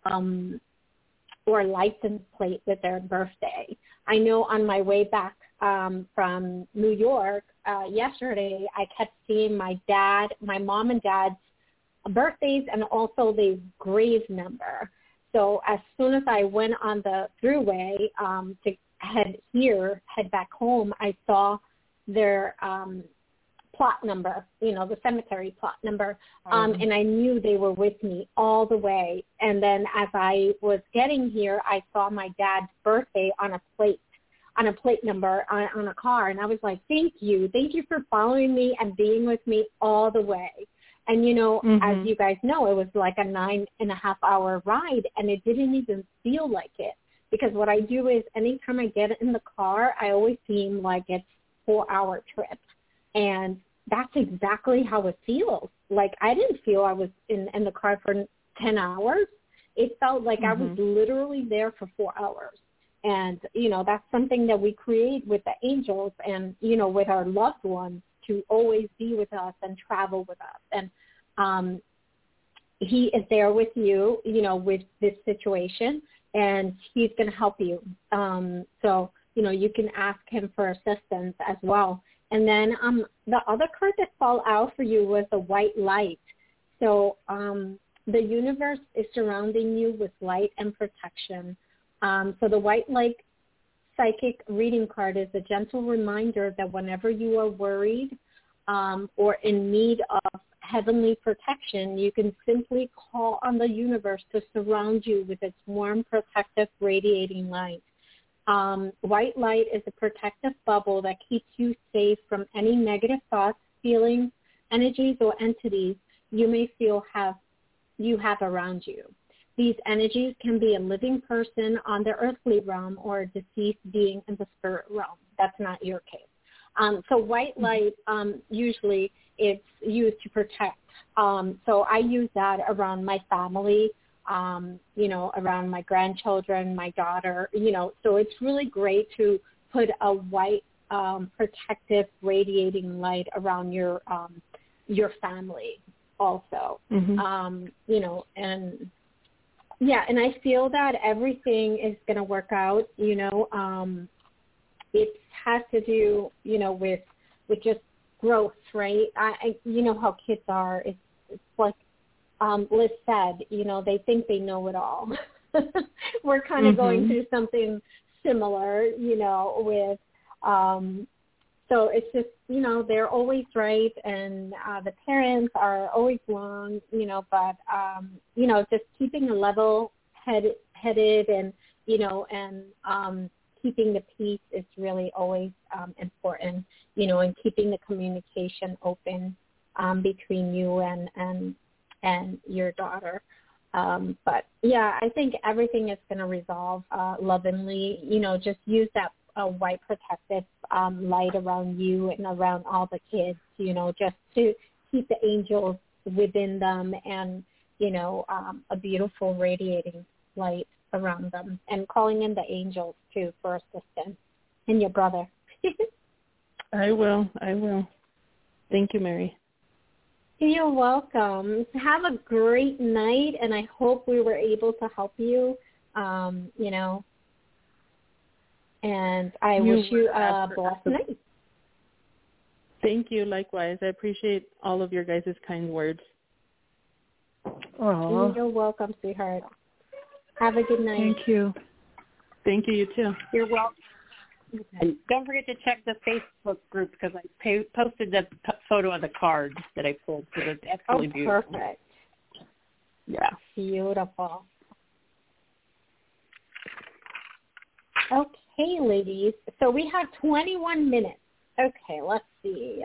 or license plate with their birthday. I know on my way back from New York yesterday, I kept seeing my mom and dad's birthdays and also the grave number. So as soon as I went on the throughway to head back home, I saw their plot number, you know, the cemetery plot number, and I knew they were with me all the way. And then as I was getting here, I saw my dad's birthday on a plate number on a car, and I was like, thank you for following me and being with me all the way. And, you know, as you guys know, it was like a 9.5-hour ride, and it didn't even feel like it, because what I do is anytime I get in the car, I always seem like it's a 4-hour trip. And that's exactly how it feels. Like, I didn't feel I was in the car for 10 hours. It felt like I was literally there for 4 hours. And, that's something that we create with the angels and, with our loved ones to always be with us and travel with us. And he is there with you, with this situation, and he's going to help you. So, you can ask him for assistance as well. And then the other card that fell out for you was the white light. So the universe is surrounding you with light and protection. So the white light psychic reading card is a gentle reminder that whenever you are worried or in need of heavenly protection, you can simply call on the universe to surround you with its warm, protective, radiating light. White light is a protective bubble that keeps you safe from any negative thoughts, feelings, energies, or entities you may feel you have around you. These energies can be a living person on the earthly realm or a deceased being in the spirit realm. That's not your case. So white light, usually it's used to protect. So I use that around my family, around my grandchildren, my daughter, so it's really great to put a white protective radiating light around your family also. Mm-hmm. And I feel that everything is going to work out, it has to do, with just growth, right? I how kids are. It's like Liz said, they think they know it all. We're kind of going through something similar, with, so it's just, they're always right, and the parents are always wrong, but, just keeping a level-headed and, and keeping the peace is really always important, and keeping the communication open between you and your daughter. But yeah, I think everything is going to resolve lovingly. Just use that white protective light around you and around all the kids, just to keep the angels within them and, a beautiful radiating light around them, and calling in the angels too for assistance, and your brother. I will. Thank you, Mary. You're welcome. Have a great night, and I hope we were able to help you, and I wish you a blessed night. Thank you. Likewise. I appreciate all of your guys' kind words. Aww. You're welcome, sweetheart. Have a good night. Thank you. Thank you, you too. You're welcome. And don't forget to check the Facebook group because I posted the photo of the card that I pulled. So it's absolutely beautiful. Perfect. Yeah. Beautiful. Okay, ladies. So we have 21 minutes. Okay, let's see.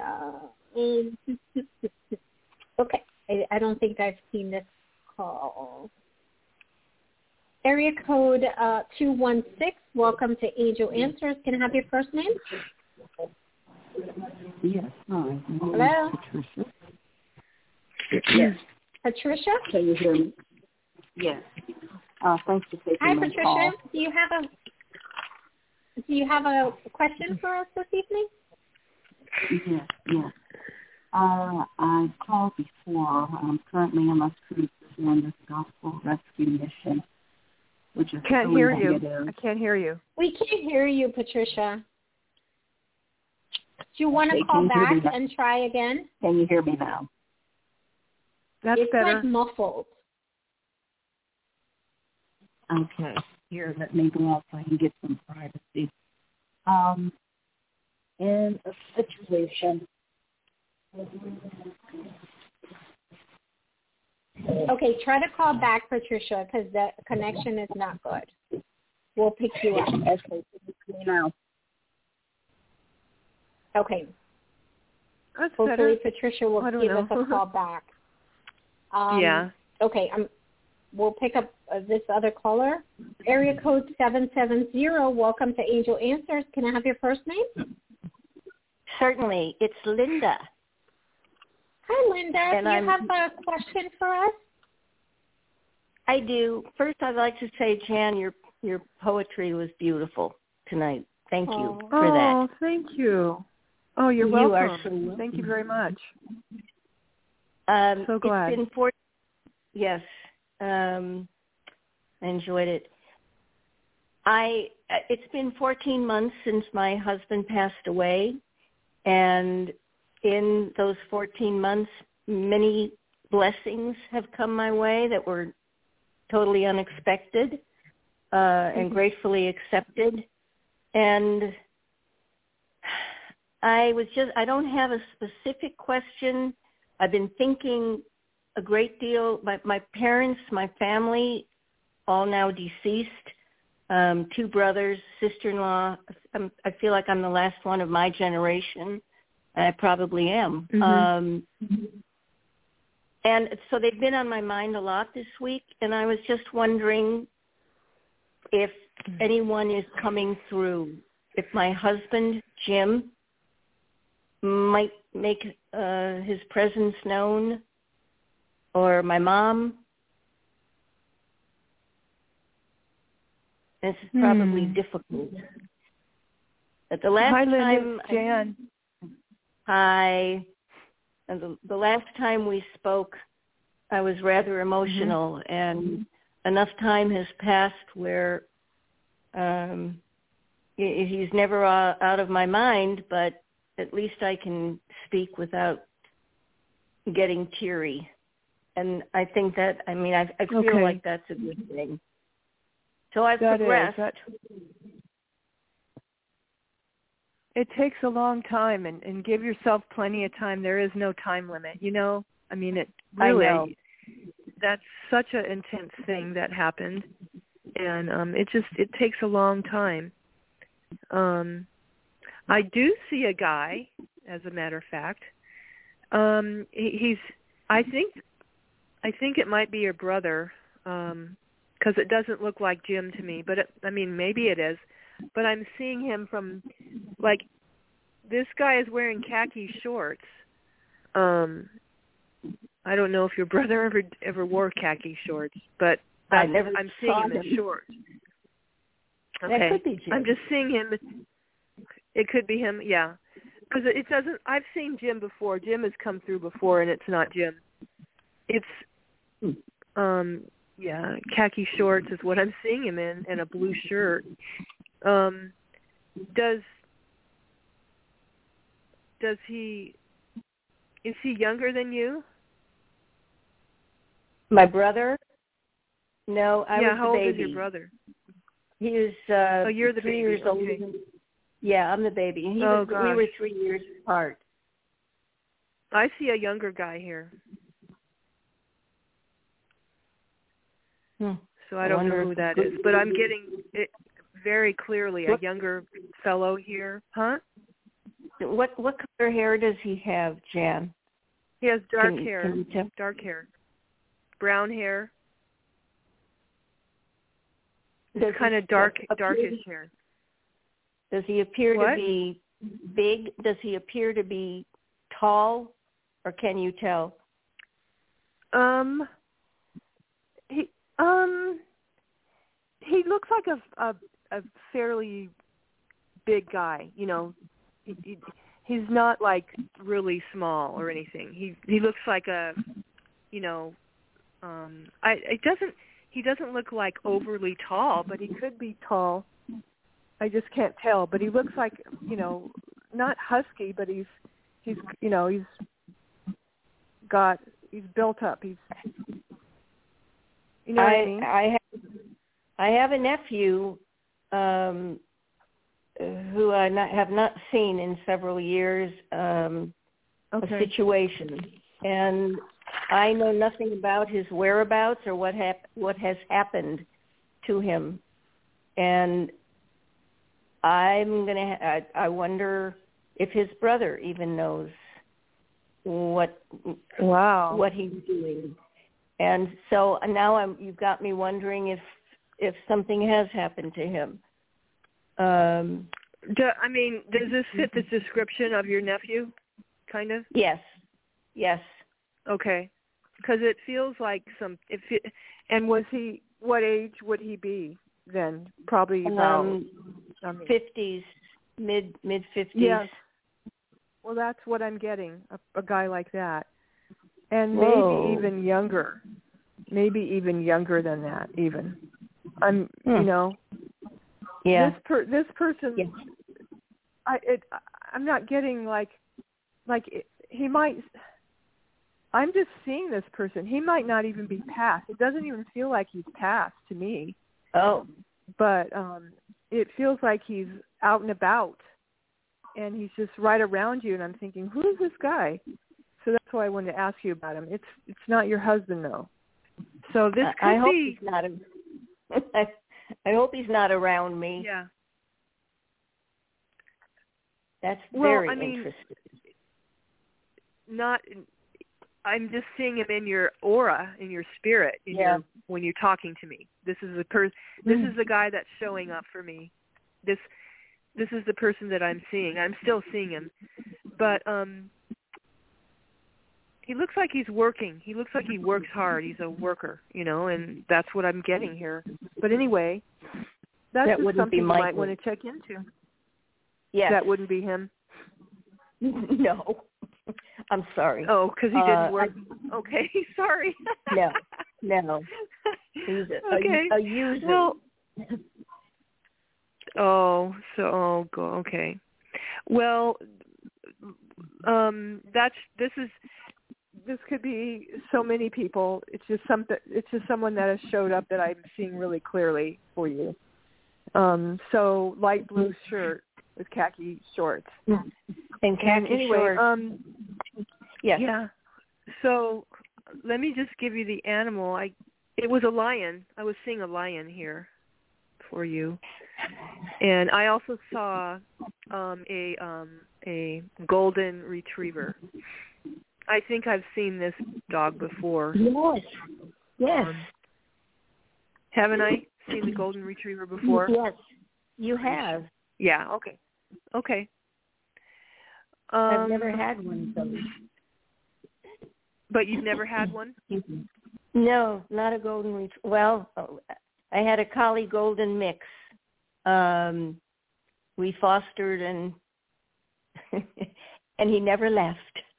Okay. I don't think I've seen this call. Area code 216. Welcome to Angel Answers. Can I have your first name? Yes. Hi. Hello. Patricia. Yes. Patricia? Can you hear me? Yes. Thanks for taking Hi, my Patricia. call. Do you have a question for us this evening? Yes. I called before. Currently I'm a student in this gospel rescue mission, which is can't really hear negative. you. I can't hear you. We can't hear you, Patricia. Do you want to call back and try again? Can you hear me now? That's it's better. It's like muffled. Okay. Here, let me go out so I can get some privacy. In a situation. Okay, try to call back, Patricia, because the connection is not good. We'll pick you up. Okay, now. Okay. That's hopefully better. Patricia will give us a call back. Yeah. Okay, we'll pick up this other caller. Area code 770. Welcome to Angel Answers. Can I have your first name? Certainly. It's Linda. Hi, Linda. Do you have a question for us? I do. First, I'd like to say, Jan, you're Your poetry was beautiful tonight. Thank you for that. Oh, thank you. Oh, you're welcome. You are so welcome. Thank you very much. So glad. It's been yes, I enjoyed it. It's been 14 months since my husband passed away, and in those 14 months, many blessings have come my way that were totally unexpected and gratefully accepted. And I don't have a specific question. I've been thinking a great deal. My parents, my family, all now deceased. 2 brothers, sister-in-law. I feel like I'm the last one of my generation. I probably am. And so they've been on my mind a lot this week, and I was just wondering if anyone is coming through, if my husband, Jim, might make his presence known, or my mom. This is probably difficult. But the last Hi, time, Jan. Hi. And the last time we spoke, I was rather emotional, and enough time has passed where he's never out of my mind, but at least I can speak without getting teary. And I think that, I feel like that's a good thing. So I've progressed. It takes a long time, and give yourself plenty of time. There is no time limit, you know? I mean, it really, I know. That's such an intense thing that happened, and it takes a long time. I do see a guy, as a matter of fact. I think it might be your brother, because it doesn't look like Jim to me, but maybe it is. But I'm seeing him from, like, this guy is wearing khaki shorts. I don't know if your brother ever wore khaki shorts, but I'm seeing him in shorts. Okay. That could be Jim. I'm just seeing him. It could be him, yeah. Because it doesn't. I've seen Jim before. Jim has come through before, and it's not Jim. It's khaki shorts is what I'm seeing him in, and a blue shirt. Is he younger than you? My brother? No, I was the baby. How old is your brother? He was you're the 3 baby. years old. Okay. Yeah, I'm the baby. We were 3 years apart. I see a younger guy here. So I don't know who that is, but I'm getting it very clearly, a younger fellow here. Huh? What color hair does he have, Jan? He has dark hair. Dark hair. Brown hair. It's kind of darkish hair. Does he appear to be big? Does he appear to be tall, or can you tell? He looks like a fairly big guy. You know, he's not like really small or anything. He looks like a, you know, he doesn't look like overly tall, but he could be tall. I just can't tell, but he looks like, you know, not husky, but he's built up. You know what I mean? I have a nephew who I have not seen in several years. A situation, and I know nothing about his whereabouts or what has happened to him, and I wonder if his brother even knows what he's doing. And so now you've got me wondering if something has happened to him. Does this fit the description of your nephew, kind of? Yes. Okay. Because it feels like and what age would he be? then? Probably about 50s, mid 50s. Yes. Well, that's what I'm getting, a guy like that. And Whoa. maybe even younger. Maybe even younger than that, even. I'm, you know. Yeah. This person, yes. I'm not getting he might, I'm just seeing this person. He might not even be past. It doesn't even feel like he's past to me. Oh. But it feels like he's out and about, and he's just right around you, and I'm thinking, who is this guy? So that's why I wanted to ask you about him. It's not your husband, though. So this could I hope be. He's not I hope he's not around me. Yeah. That's very interesting. I'm just seeing him in your aura, in your spirit, when you're talking to me. This is This is the guy that's showing up for me. This is the person that I'm seeing. I'm still seeing him, but he looks like he's working. He looks like he works hard. He's a worker, and that's what I'm getting here. But anyway, that's just something you might want to check into. Yes. That wouldn't be him? No. I'm sorry. Oh, because he didn't work. Okay, sorry. No. He's a user. Well, okay. Well, this could be so many people. It's just someone that has showed up that I'm seeing really clearly for you. So light blue shirt with khaki shorts. And khaki shorts. Yes. Yeah. So let me just give you the animal. It was a lion. I was seeing a lion here for you. And I also saw a golden retriever. I think I've seen this dog before. Yes. Haven't I seen the golden retriever before? Yes, you have. Yeah, okay. I've never had one of those. But you've never had one? No, not a golden retriever. Well, I had a collie golden mix. We fostered and he never left.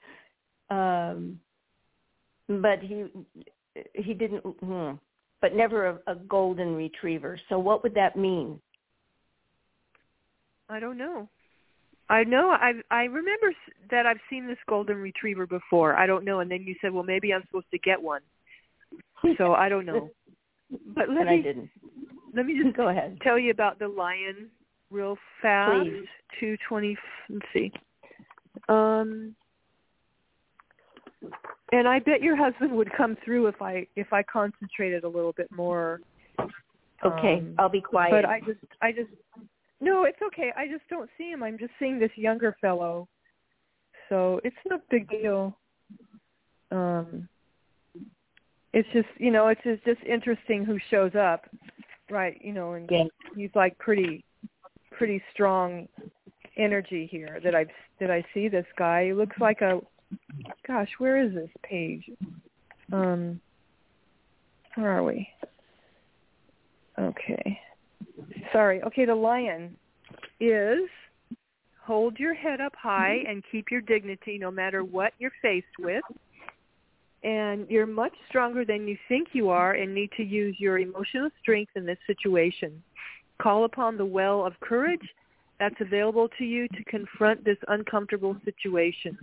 But he didn't. But never a golden retriever. So what would that mean? I don't know. I know. I remember that I've seen this golden retriever before. I don't know. And then you said, well, maybe I'm supposed to get one. So I don't know. But I didn't. Let me just go ahead. Tell you about the lion real fast. Please. 220. Let's see. And I bet your husband would come through if I concentrated a little bit more. Okay, I'll be quiet. But I just no, it's okay. I just don't see him. I'm just seeing this younger fellow. So it's no big deal. It's just, it's just interesting who shows up, right? And he's like pretty strong energy here that I see this guy. He looks like gosh, where is this page? Where are we? Okay. Sorry. Okay, the lion is hold your head up high and keep your dignity no matter what you're faced with. And you're much stronger than you think you are and need to use your emotional strength in this situation. Call upon the well of courage that's available to you to confront this uncomfortable situation.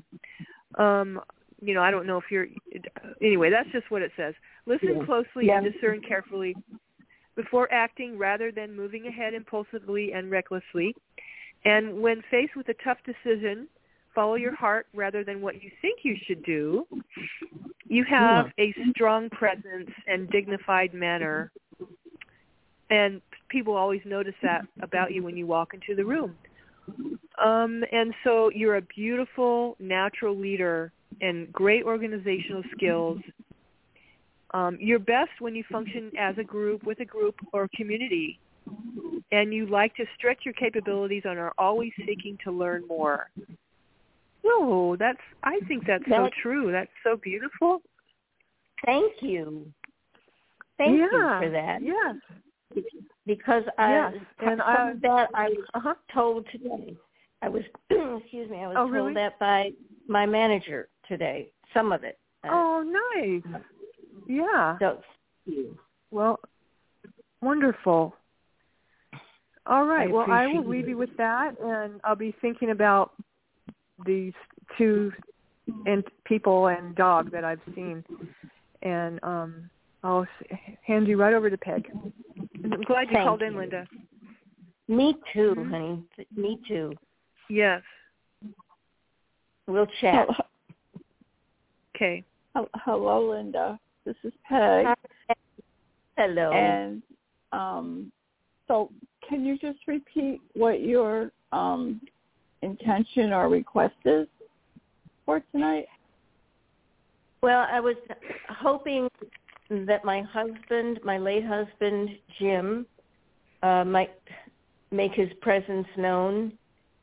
I don't know if anyway, that's just what it says. Listen closely and discern carefully before acting rather than moving ahead impulsively and recklessly. And when faced with a tough decision, follow your heart rather than what you think you should do. You have a strong presence and dignified manner. And people always notice that about you when you walk into the room. And so you're a beautiful, natural leader and great organizational skills. You're best when you function as a group, with a group or community. And you like to stretch your capabilities and are always seeking to learn more. Oh, I think that's so true. That's so beautiful. Thank you. Thank you for that. Yes. because yes. And that I was told today. I was excuse me. I was told really? that by my manager today. Some of it. Oh, nice. Yeah. So, well, wonderful. All right. I will leave you with that, and I'll be thinking about these two people and dog that I've seen, and I'll hand you right over to Peg. And I'm glad you called in, Linda. Me too, honey. Me too. Yes. We'll chat. Okay. Hello, Linda. This is Peg. Hello. And so can you just repeat what your intention or request is for tonight? Well, I was hoping that my late husband, Jim, might make his presence known.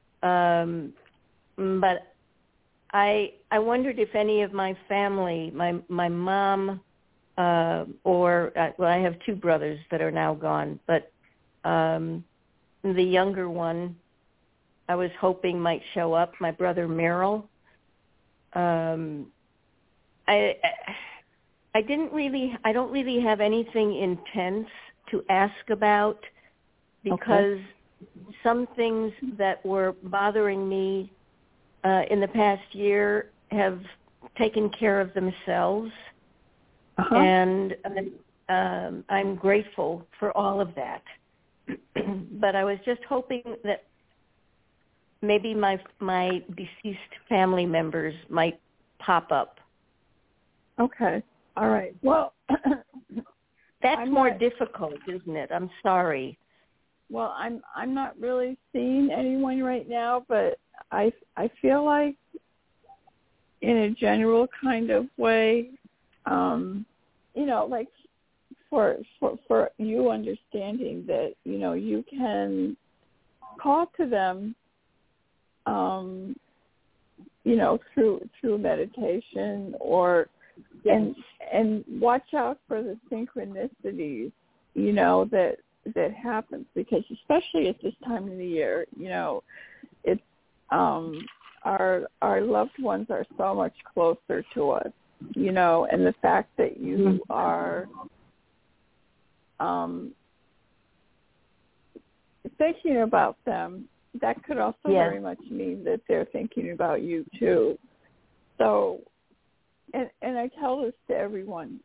But I wondered if any of my family, my mom, I have two brothers that are now gone, but the younger one, I was hoping might show up. My brother Merrill. I don't really have anything intense to ask about because some things that were bothering me in the past year have taken care of themselves, and I'm grateful for all of that. But I was just hoping that maybe my deceased family members might pop up. Okay. All right. Well, that's more difficult, isn't it? I'm sorry. Well, I'm not really seeing anyone right now, but I feel like in a general kind of way, like for you understanding that, you can call to them, through meditation and watch out for the synchronicities, that happens, because especially at this time of the year, it's our loved ones are so much closer to us, and the fact that you are thinking about them, that could also very much mean that they're thinking about you too. So, and I tell this to everyone,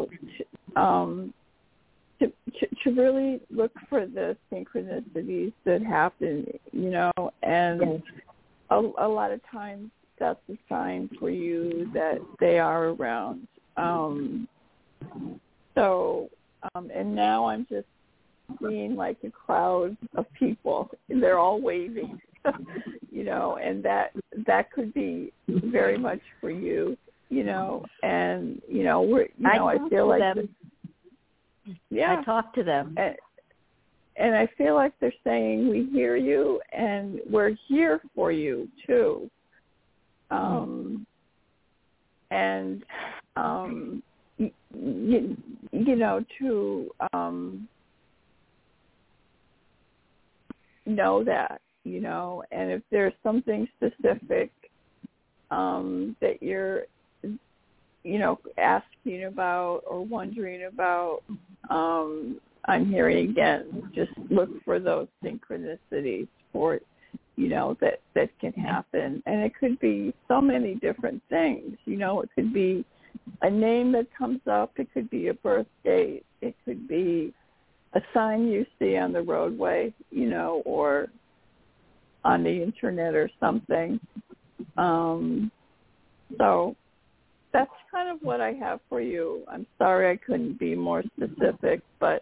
to really look for the synchronicities that happen, and a lot of times that's a sign for you that they are around. And now I'm just seeing like a crowd of people, and they're all waving, and that could be very much for you, and I feel like them. I talk to them, and I feel like they're saying, we hear you and we're here for you too, and to know that, and if there's something specific that you're asking about or wondering about, I'm hearing again, just look for those synchronicities for that can happen. And it could be so many different things. It could be a name that comes up, it could be a birth date, it could be a sign you see on the roadway, or on the internet or something. So that's kind of what I have for you. I'm sorry I couldn't be more specific, but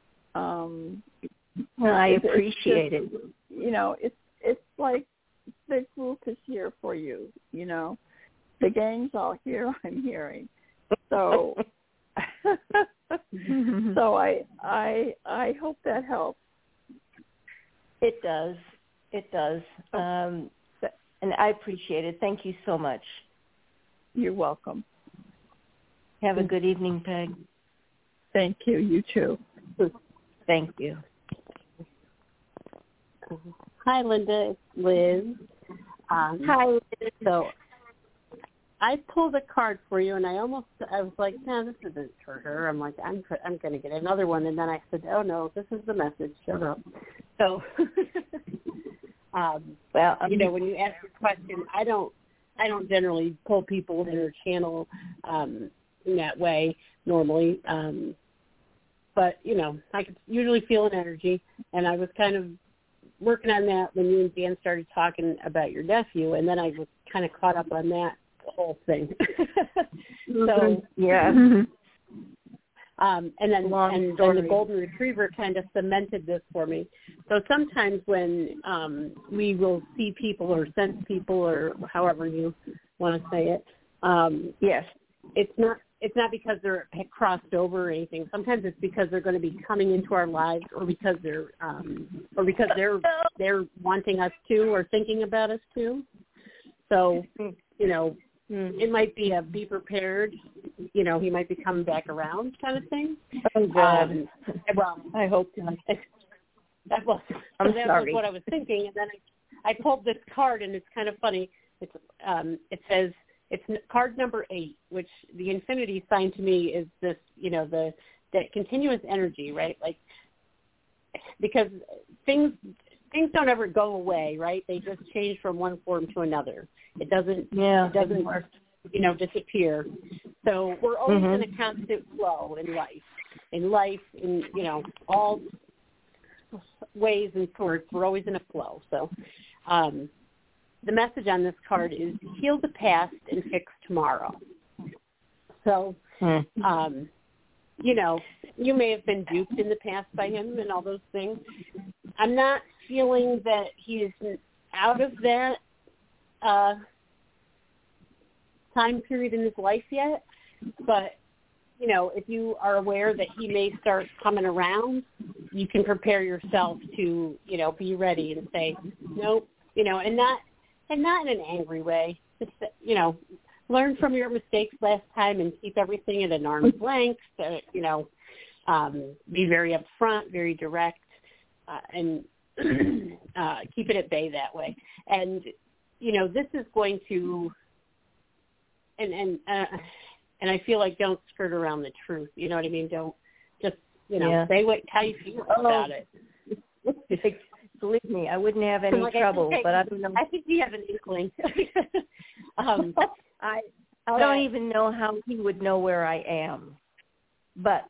I appreciate it. It's like the group is here for you. The gang's all here. I'm hearing. So, so I hope that helps. It does. It does. And I appreciate it. Thank you so much. You're welcome. Have a good evening, Peg. Thank you. You too. Thank you. Hi, Linda. It's Liz. Hi, Liz. So I pulled a card for you, and I was like, no, this isn't for her. I'm like, I'm going to get another one. And then I said, oh, no, this is the message. Shut up. So, when you ask your question, I don't generally pull people in or channel in that way normally. But, I could usually feel an energy, and I was kind of working on that when you and Dan started talking about your nephew, and then I was kind of caught up on that whole thing. So, yeah. And then the golden retriever kind of cemented this for me. So sometimes when we will see people or sense people or however you want to say it, yes, it's not because they're crossed over or anything. Sometimes it's because they're going to be coming into our lives, or because they're wanting us to, or thinking about us too. So, it might be a be prepared, he might be coming back around kind of thing. Oh, God. Well, I hope not. That was what I was thinking. And then I pulled this card, and it's kind of funny. It says, it's card number 8, which the infinity sign to me is this, that continuous energy, right? Like, because things don't ever go away, right? They just change from one form to another. It doesn't disappear. So we're always in a constant flow in life, in all ways and sorts. We're always in a flow. So the message on this card is heal the past and fix tomorrow. So, you may have been duped in the past by him and all those things. I'm not feeling that he's out of that time period in his life yet, but if you are aware that he may start coming around, you can prepare yourself to be ready and say nope, and not in an angry way. Just learn from your mistakes last time and keep everything at an arm's length. Be very upfront, very direct, and keep it at bay that way. And this is going to, and I feel like don't skirt around the truth. You know what I mean? Don't just say how you feel about it. Believe me, I wouldn't have any trouble, but I don't know. I think you have an inkling. I don't even know how he would know where I am, but.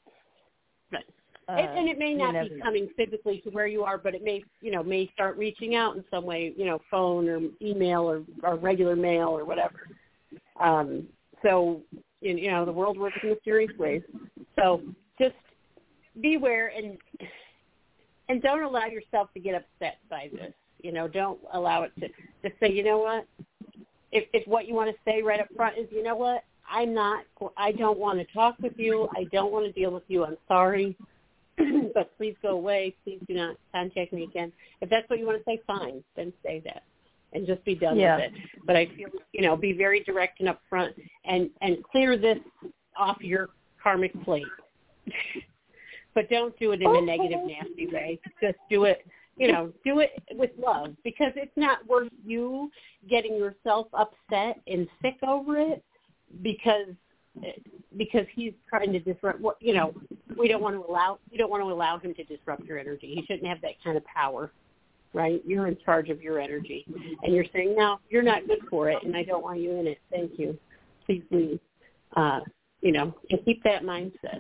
And it may not be coming physically to where you are, but it may start reaching out in some way, phone or email or regular mail or whatever. So, the world works in mysterious ways. So just beware and don't allow yourself to get upset by this. Don't allow it to just say, what, if what you want to say right up front is, what, I don't want to talk with you. I don't want to deal with you. I'm sorry. But please go away. Please do not contact me again. If that's what you want to say, fine. Then say that and just be done with it. But I feel, be very direct and upfront and clear this off your karmic plate. But don't do it in a negative, nasty way. Just do it, do it with love, because it's not worth you getting yourself upset and sick over it because he's trying to disrupt. You don't want to allow him to disrupt your energy. He shouldn't have that kind of power, right? You're in charge of your energy, and you're saying, no, you're not good for it, and I don't want you in it. Thank you. Please leave. And keep that mindset.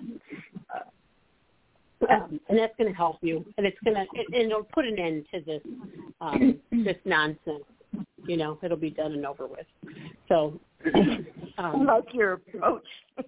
And that's going to help you, and it'll put an end to this this nonsense. It'll be done and over with. So, I like your approach.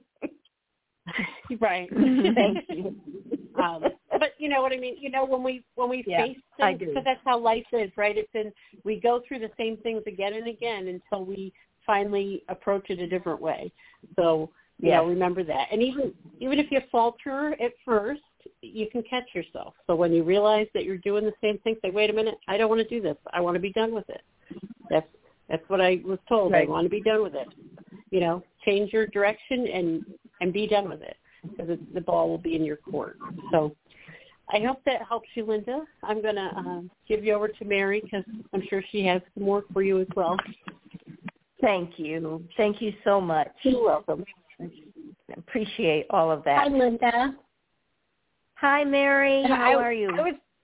Right. Thank you. But you know what I mean. When we face things, because that's how life is, right? We go through the same things again and again until we finally approach it a different way. So, remember that. And even if you falter at first, you can catch yourself. So when you realize that you're doing the same thing, say, wait a minute, I don't want to do this. I want to be done with it. That's what I was told. Right. I want to be done with it. Change your direction and be done with it, because the ball will be in your court. So I hope that helps you, Linda. I'm going to give you over to Mary because I'm sure she has more for you as well. Thank you. Thank you so much. You're welcome. Appreciate all of that. Hi, Linda. Hi, Mary. How are you?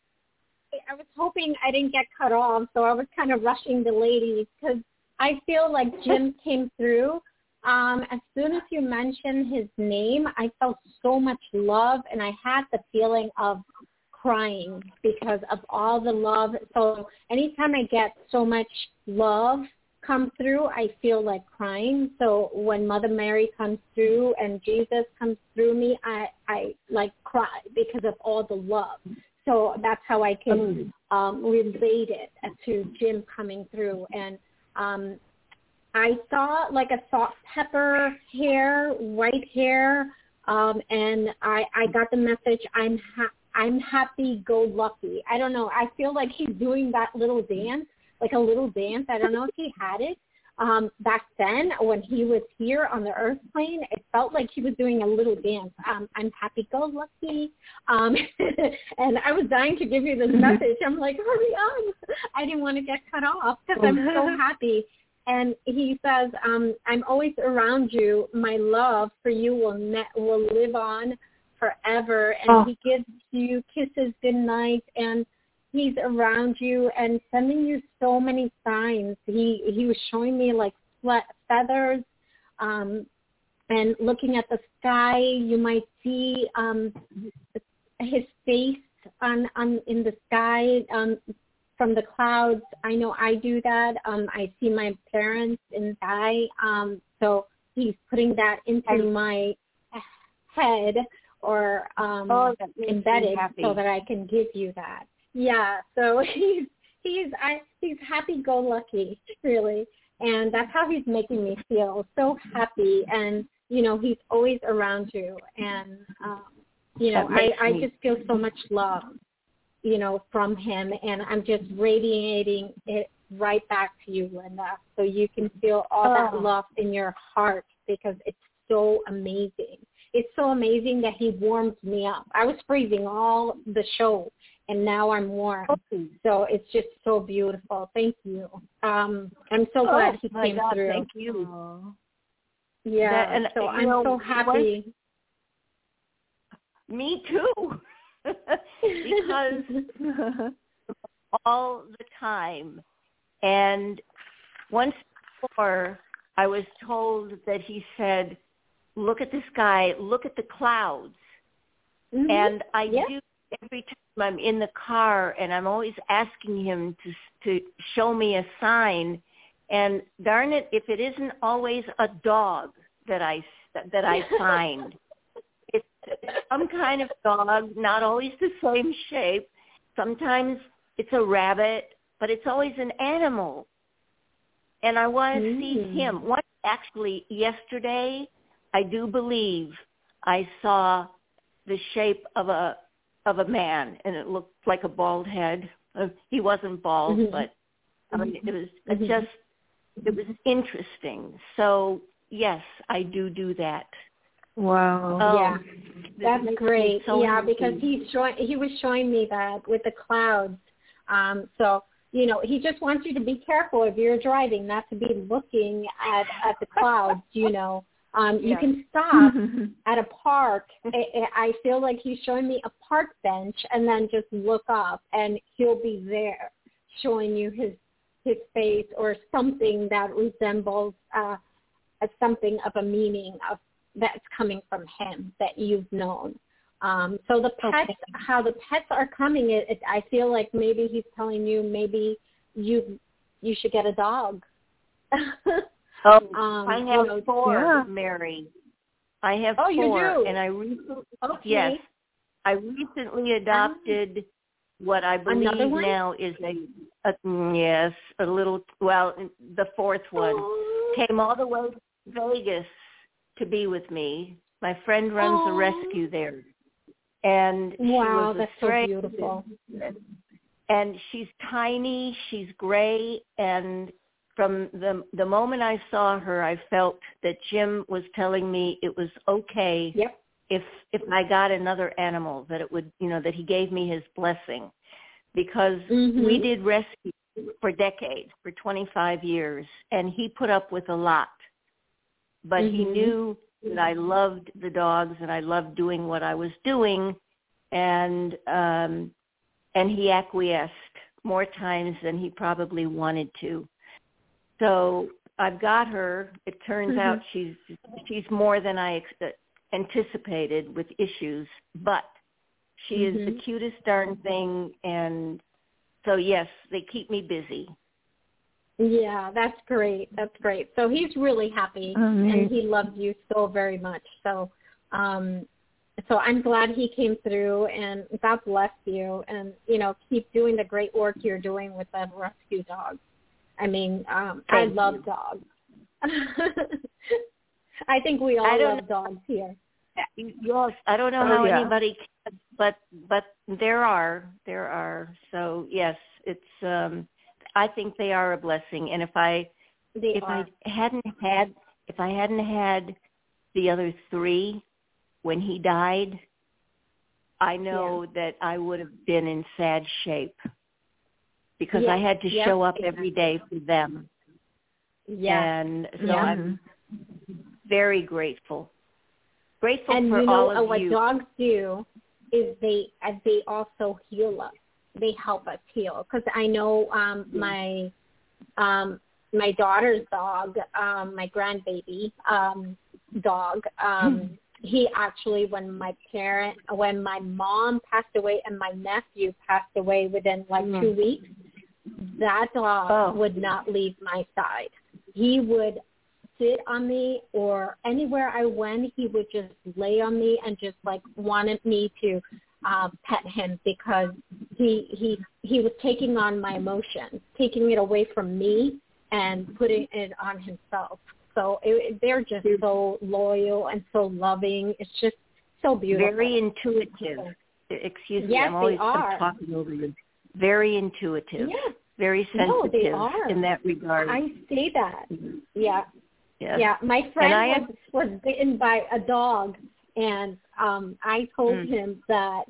I was hoping I didn't get cut off, so I was kind of rushing the ladies because I feel like Jim came through. As soon as you mentioned his name, I felt so much love, and I had the feeling of crying because of all the love. So anytime I get so much love come through, I feel like crying. So when Mother Mary comes through and Jesus comes through me, I like cry because of all the love. So that's how I can relate it to Jim coming through. And I saw like a salt pepper hair, white hair, and I got the message, I'm happy-go-lucky. I don't know. I feel like he's doing that little dance, like a little dance. I don't know if he had it. Back then, when he was here on the earth plane, it felt like he was doing a little dance. I'm happy-go-lucky. And I was dying to give you this message. I'm like, hurry on. I didn't want to get cut off because I'm so happy. And he says, I'm always around you. My love for you will live on forever. And he gives you kisses goodnight, and he's around you and sending you so many signs. He was showing me like feathers, and looking at the sky, you might see his face on in the sky. From the clouds. I know I do that. I see my parents in the sky. So he's putting that into my head or embedded so that I can give you that. Yeah. So he's happy-go-lucky, really, and that's how he's making me feel so happy. And he's always around you, and I just feel so much love. From him, and I'm just radiating it right back to you, Linda, so you can feel all that love in your heart because it's so amazing. It's so amazing that he warmed me up. I was freezing all the show, and now I'm warm. So it's just so beautiful. Thank you. I'm so glad he came through. Thank you. Yeah, and so I'm so happy. Me too. Because all the time. And once before, I was told that he said, look at the sky, look at the clouds. Mm-hmm. And I do every time I'm in the car, and I'm always asking him to show me a sign. And darn it, if it isn't always a dog that I find. It's some kind of dog, not always the same shape. Sometimes it's a rabbit, but it's always an animal. And I want to see him. Actually, yesterday, I do believe I saw the shape of a man, and it looked like a bald head. He wasn't bald, but it was it was interesting. So yes, I do that. Wow. Yeah, that's great. So because he was showing me that with the clouds. So he just wants you to be careful if you're driving, not to be looking at the clouds. You can stop at a park. I feel like he's showing me a park bench, and then just look up, and he'll be there showing you his face or something that resembles something of a meaning of that's coming from him that you've known. So the pets, how the pets are coming, I feel like maybe he's telling you maybe you should get a dog. I have four, Mary. I have four. You do? And I recently adopted what I believe now is a little, the fourth one. Came all the way to Vegas to be with me. My friend runs a rescue there. And she was that's stray, so beautiful. And she's tiny, she's gray, and from the moment I saw her, I felt that Jim was telling me it was okay if I got another animal, that it would, that he gave me his blessing, because we did rescue for decades, for 25 years, and he put up with a lot. But he knew that I loved the dogs and I loved doing what I was doing, and he acquiesced more times than he probably wanted to. So I've got her. It turns out she's more than I anticipated with issues, but she is the cutest darn thing, and so yes, they keep me busy. Yeah, that's great. That's great. So he's really happy, and he loves you so very much. So, so I'm glad he came through, and God bless you, and keep doing the great work you're doing with the rescue dogs. I mean, I love dogs. I think we all love dogs here. Yes, I don't know how anybody can, but there are. So yes, it's. I think they are a blessing, and if I hadn't had the other three when he died, I know that I would have been in sad shape, because I had to show up every day for them. Yeah. And so I'm very grateful. Grateful and for all of what you. What dogs do is they also heal us. They help us heal. Because I know my daughter's dog, my grandbaby dog, he actually, when my mom passed away and my nephew passed away within 2 weeks, that dog would not leave my side. He would sit on me, or anywhere I went, he would just lay on me and just wanted me to pet him, because he was taking on my emotions, taking it away from me and putting it on himself. So they're just so loyal and so loving. It's just so beautiful. Very intuitive. Excuse me, I'm talking over you. Very intuitive. Yeah. Very sensitive they are. In that regard. I say that. Yeah. Yes. Yeah. My friend was bitten by a dog, and I told him that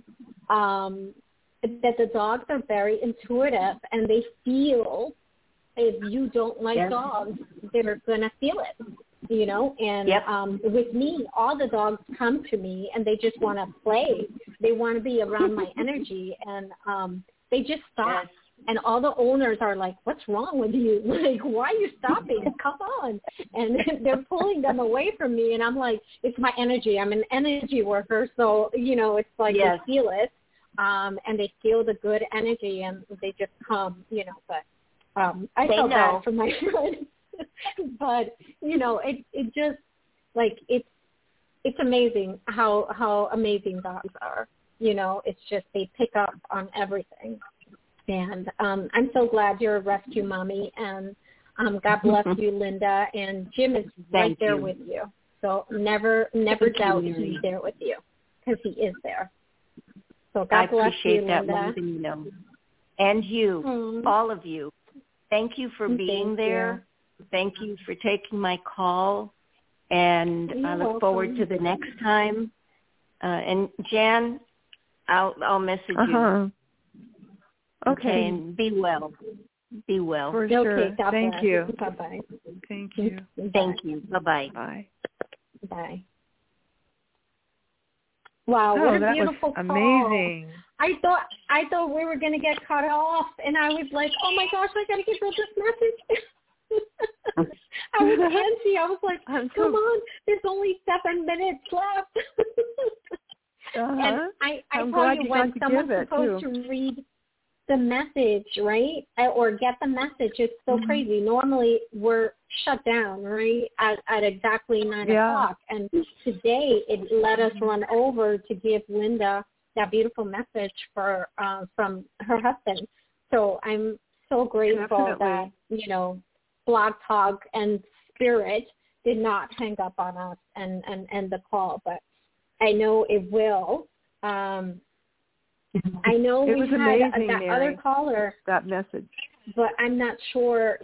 the dogs are very intuitive, and they feel if you don't like dogs, they're going to feel it, and with me, all the dogs come to me and they just want to play. They want to be around my energy, and they just stop. Yes. And all the owners are like, what's wrong with you? Why are you stopping? Come on. And they're pulling them away from me. And I'm like, it's my energy. I'm an energy worker. So, it's like they feel it. And they feel the good energy, and they just come, but I felt bad for my friend. But, it just, it's amazing how amazing dogs are. It's just they pick up on everything. And I'm so glad you're a rescue mommy, and God bless you, Linda. And Jim is right there with you. So never doubt he's there with you, because he is there. So God bless you, Linda. I appreciate that more than you know. And you, all of you. Thank you for being there. Thank you for taking my call. And I look forward to the next time. And Jan, I'll message you. Okay, and be well. Be well. For sure. Okay, Thank you. Bye-bye. Thank you. Thank you. Bye-bye. Bye. Bye. Wow, what a beautiful call. Amazing. I thought we were going to get cut off, and I was like, oh my gosh, I got to give her this message. I was antsy. I was like, come on, there's only 7 minutes left. And I tell you, when someone's supposed to read the message, right, or get the message, it's so crazy. Normally we're shut down, right, at exactly 9 o'clock. And today it let us run over to give Linda that beautiful message from her husband. So I'm so grateful that, Blog Talk and Spirit did not hang up on us and end the call, but I know it will. I know we had amazing, that Mary, other caller. That message. But I'm not sure,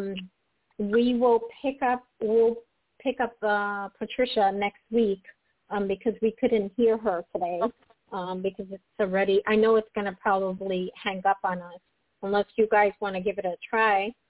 we will pick up Patricia next week because we couldn't hear her today because it's already, I know it's going to probably hang up on us unless you guys want to give it a try.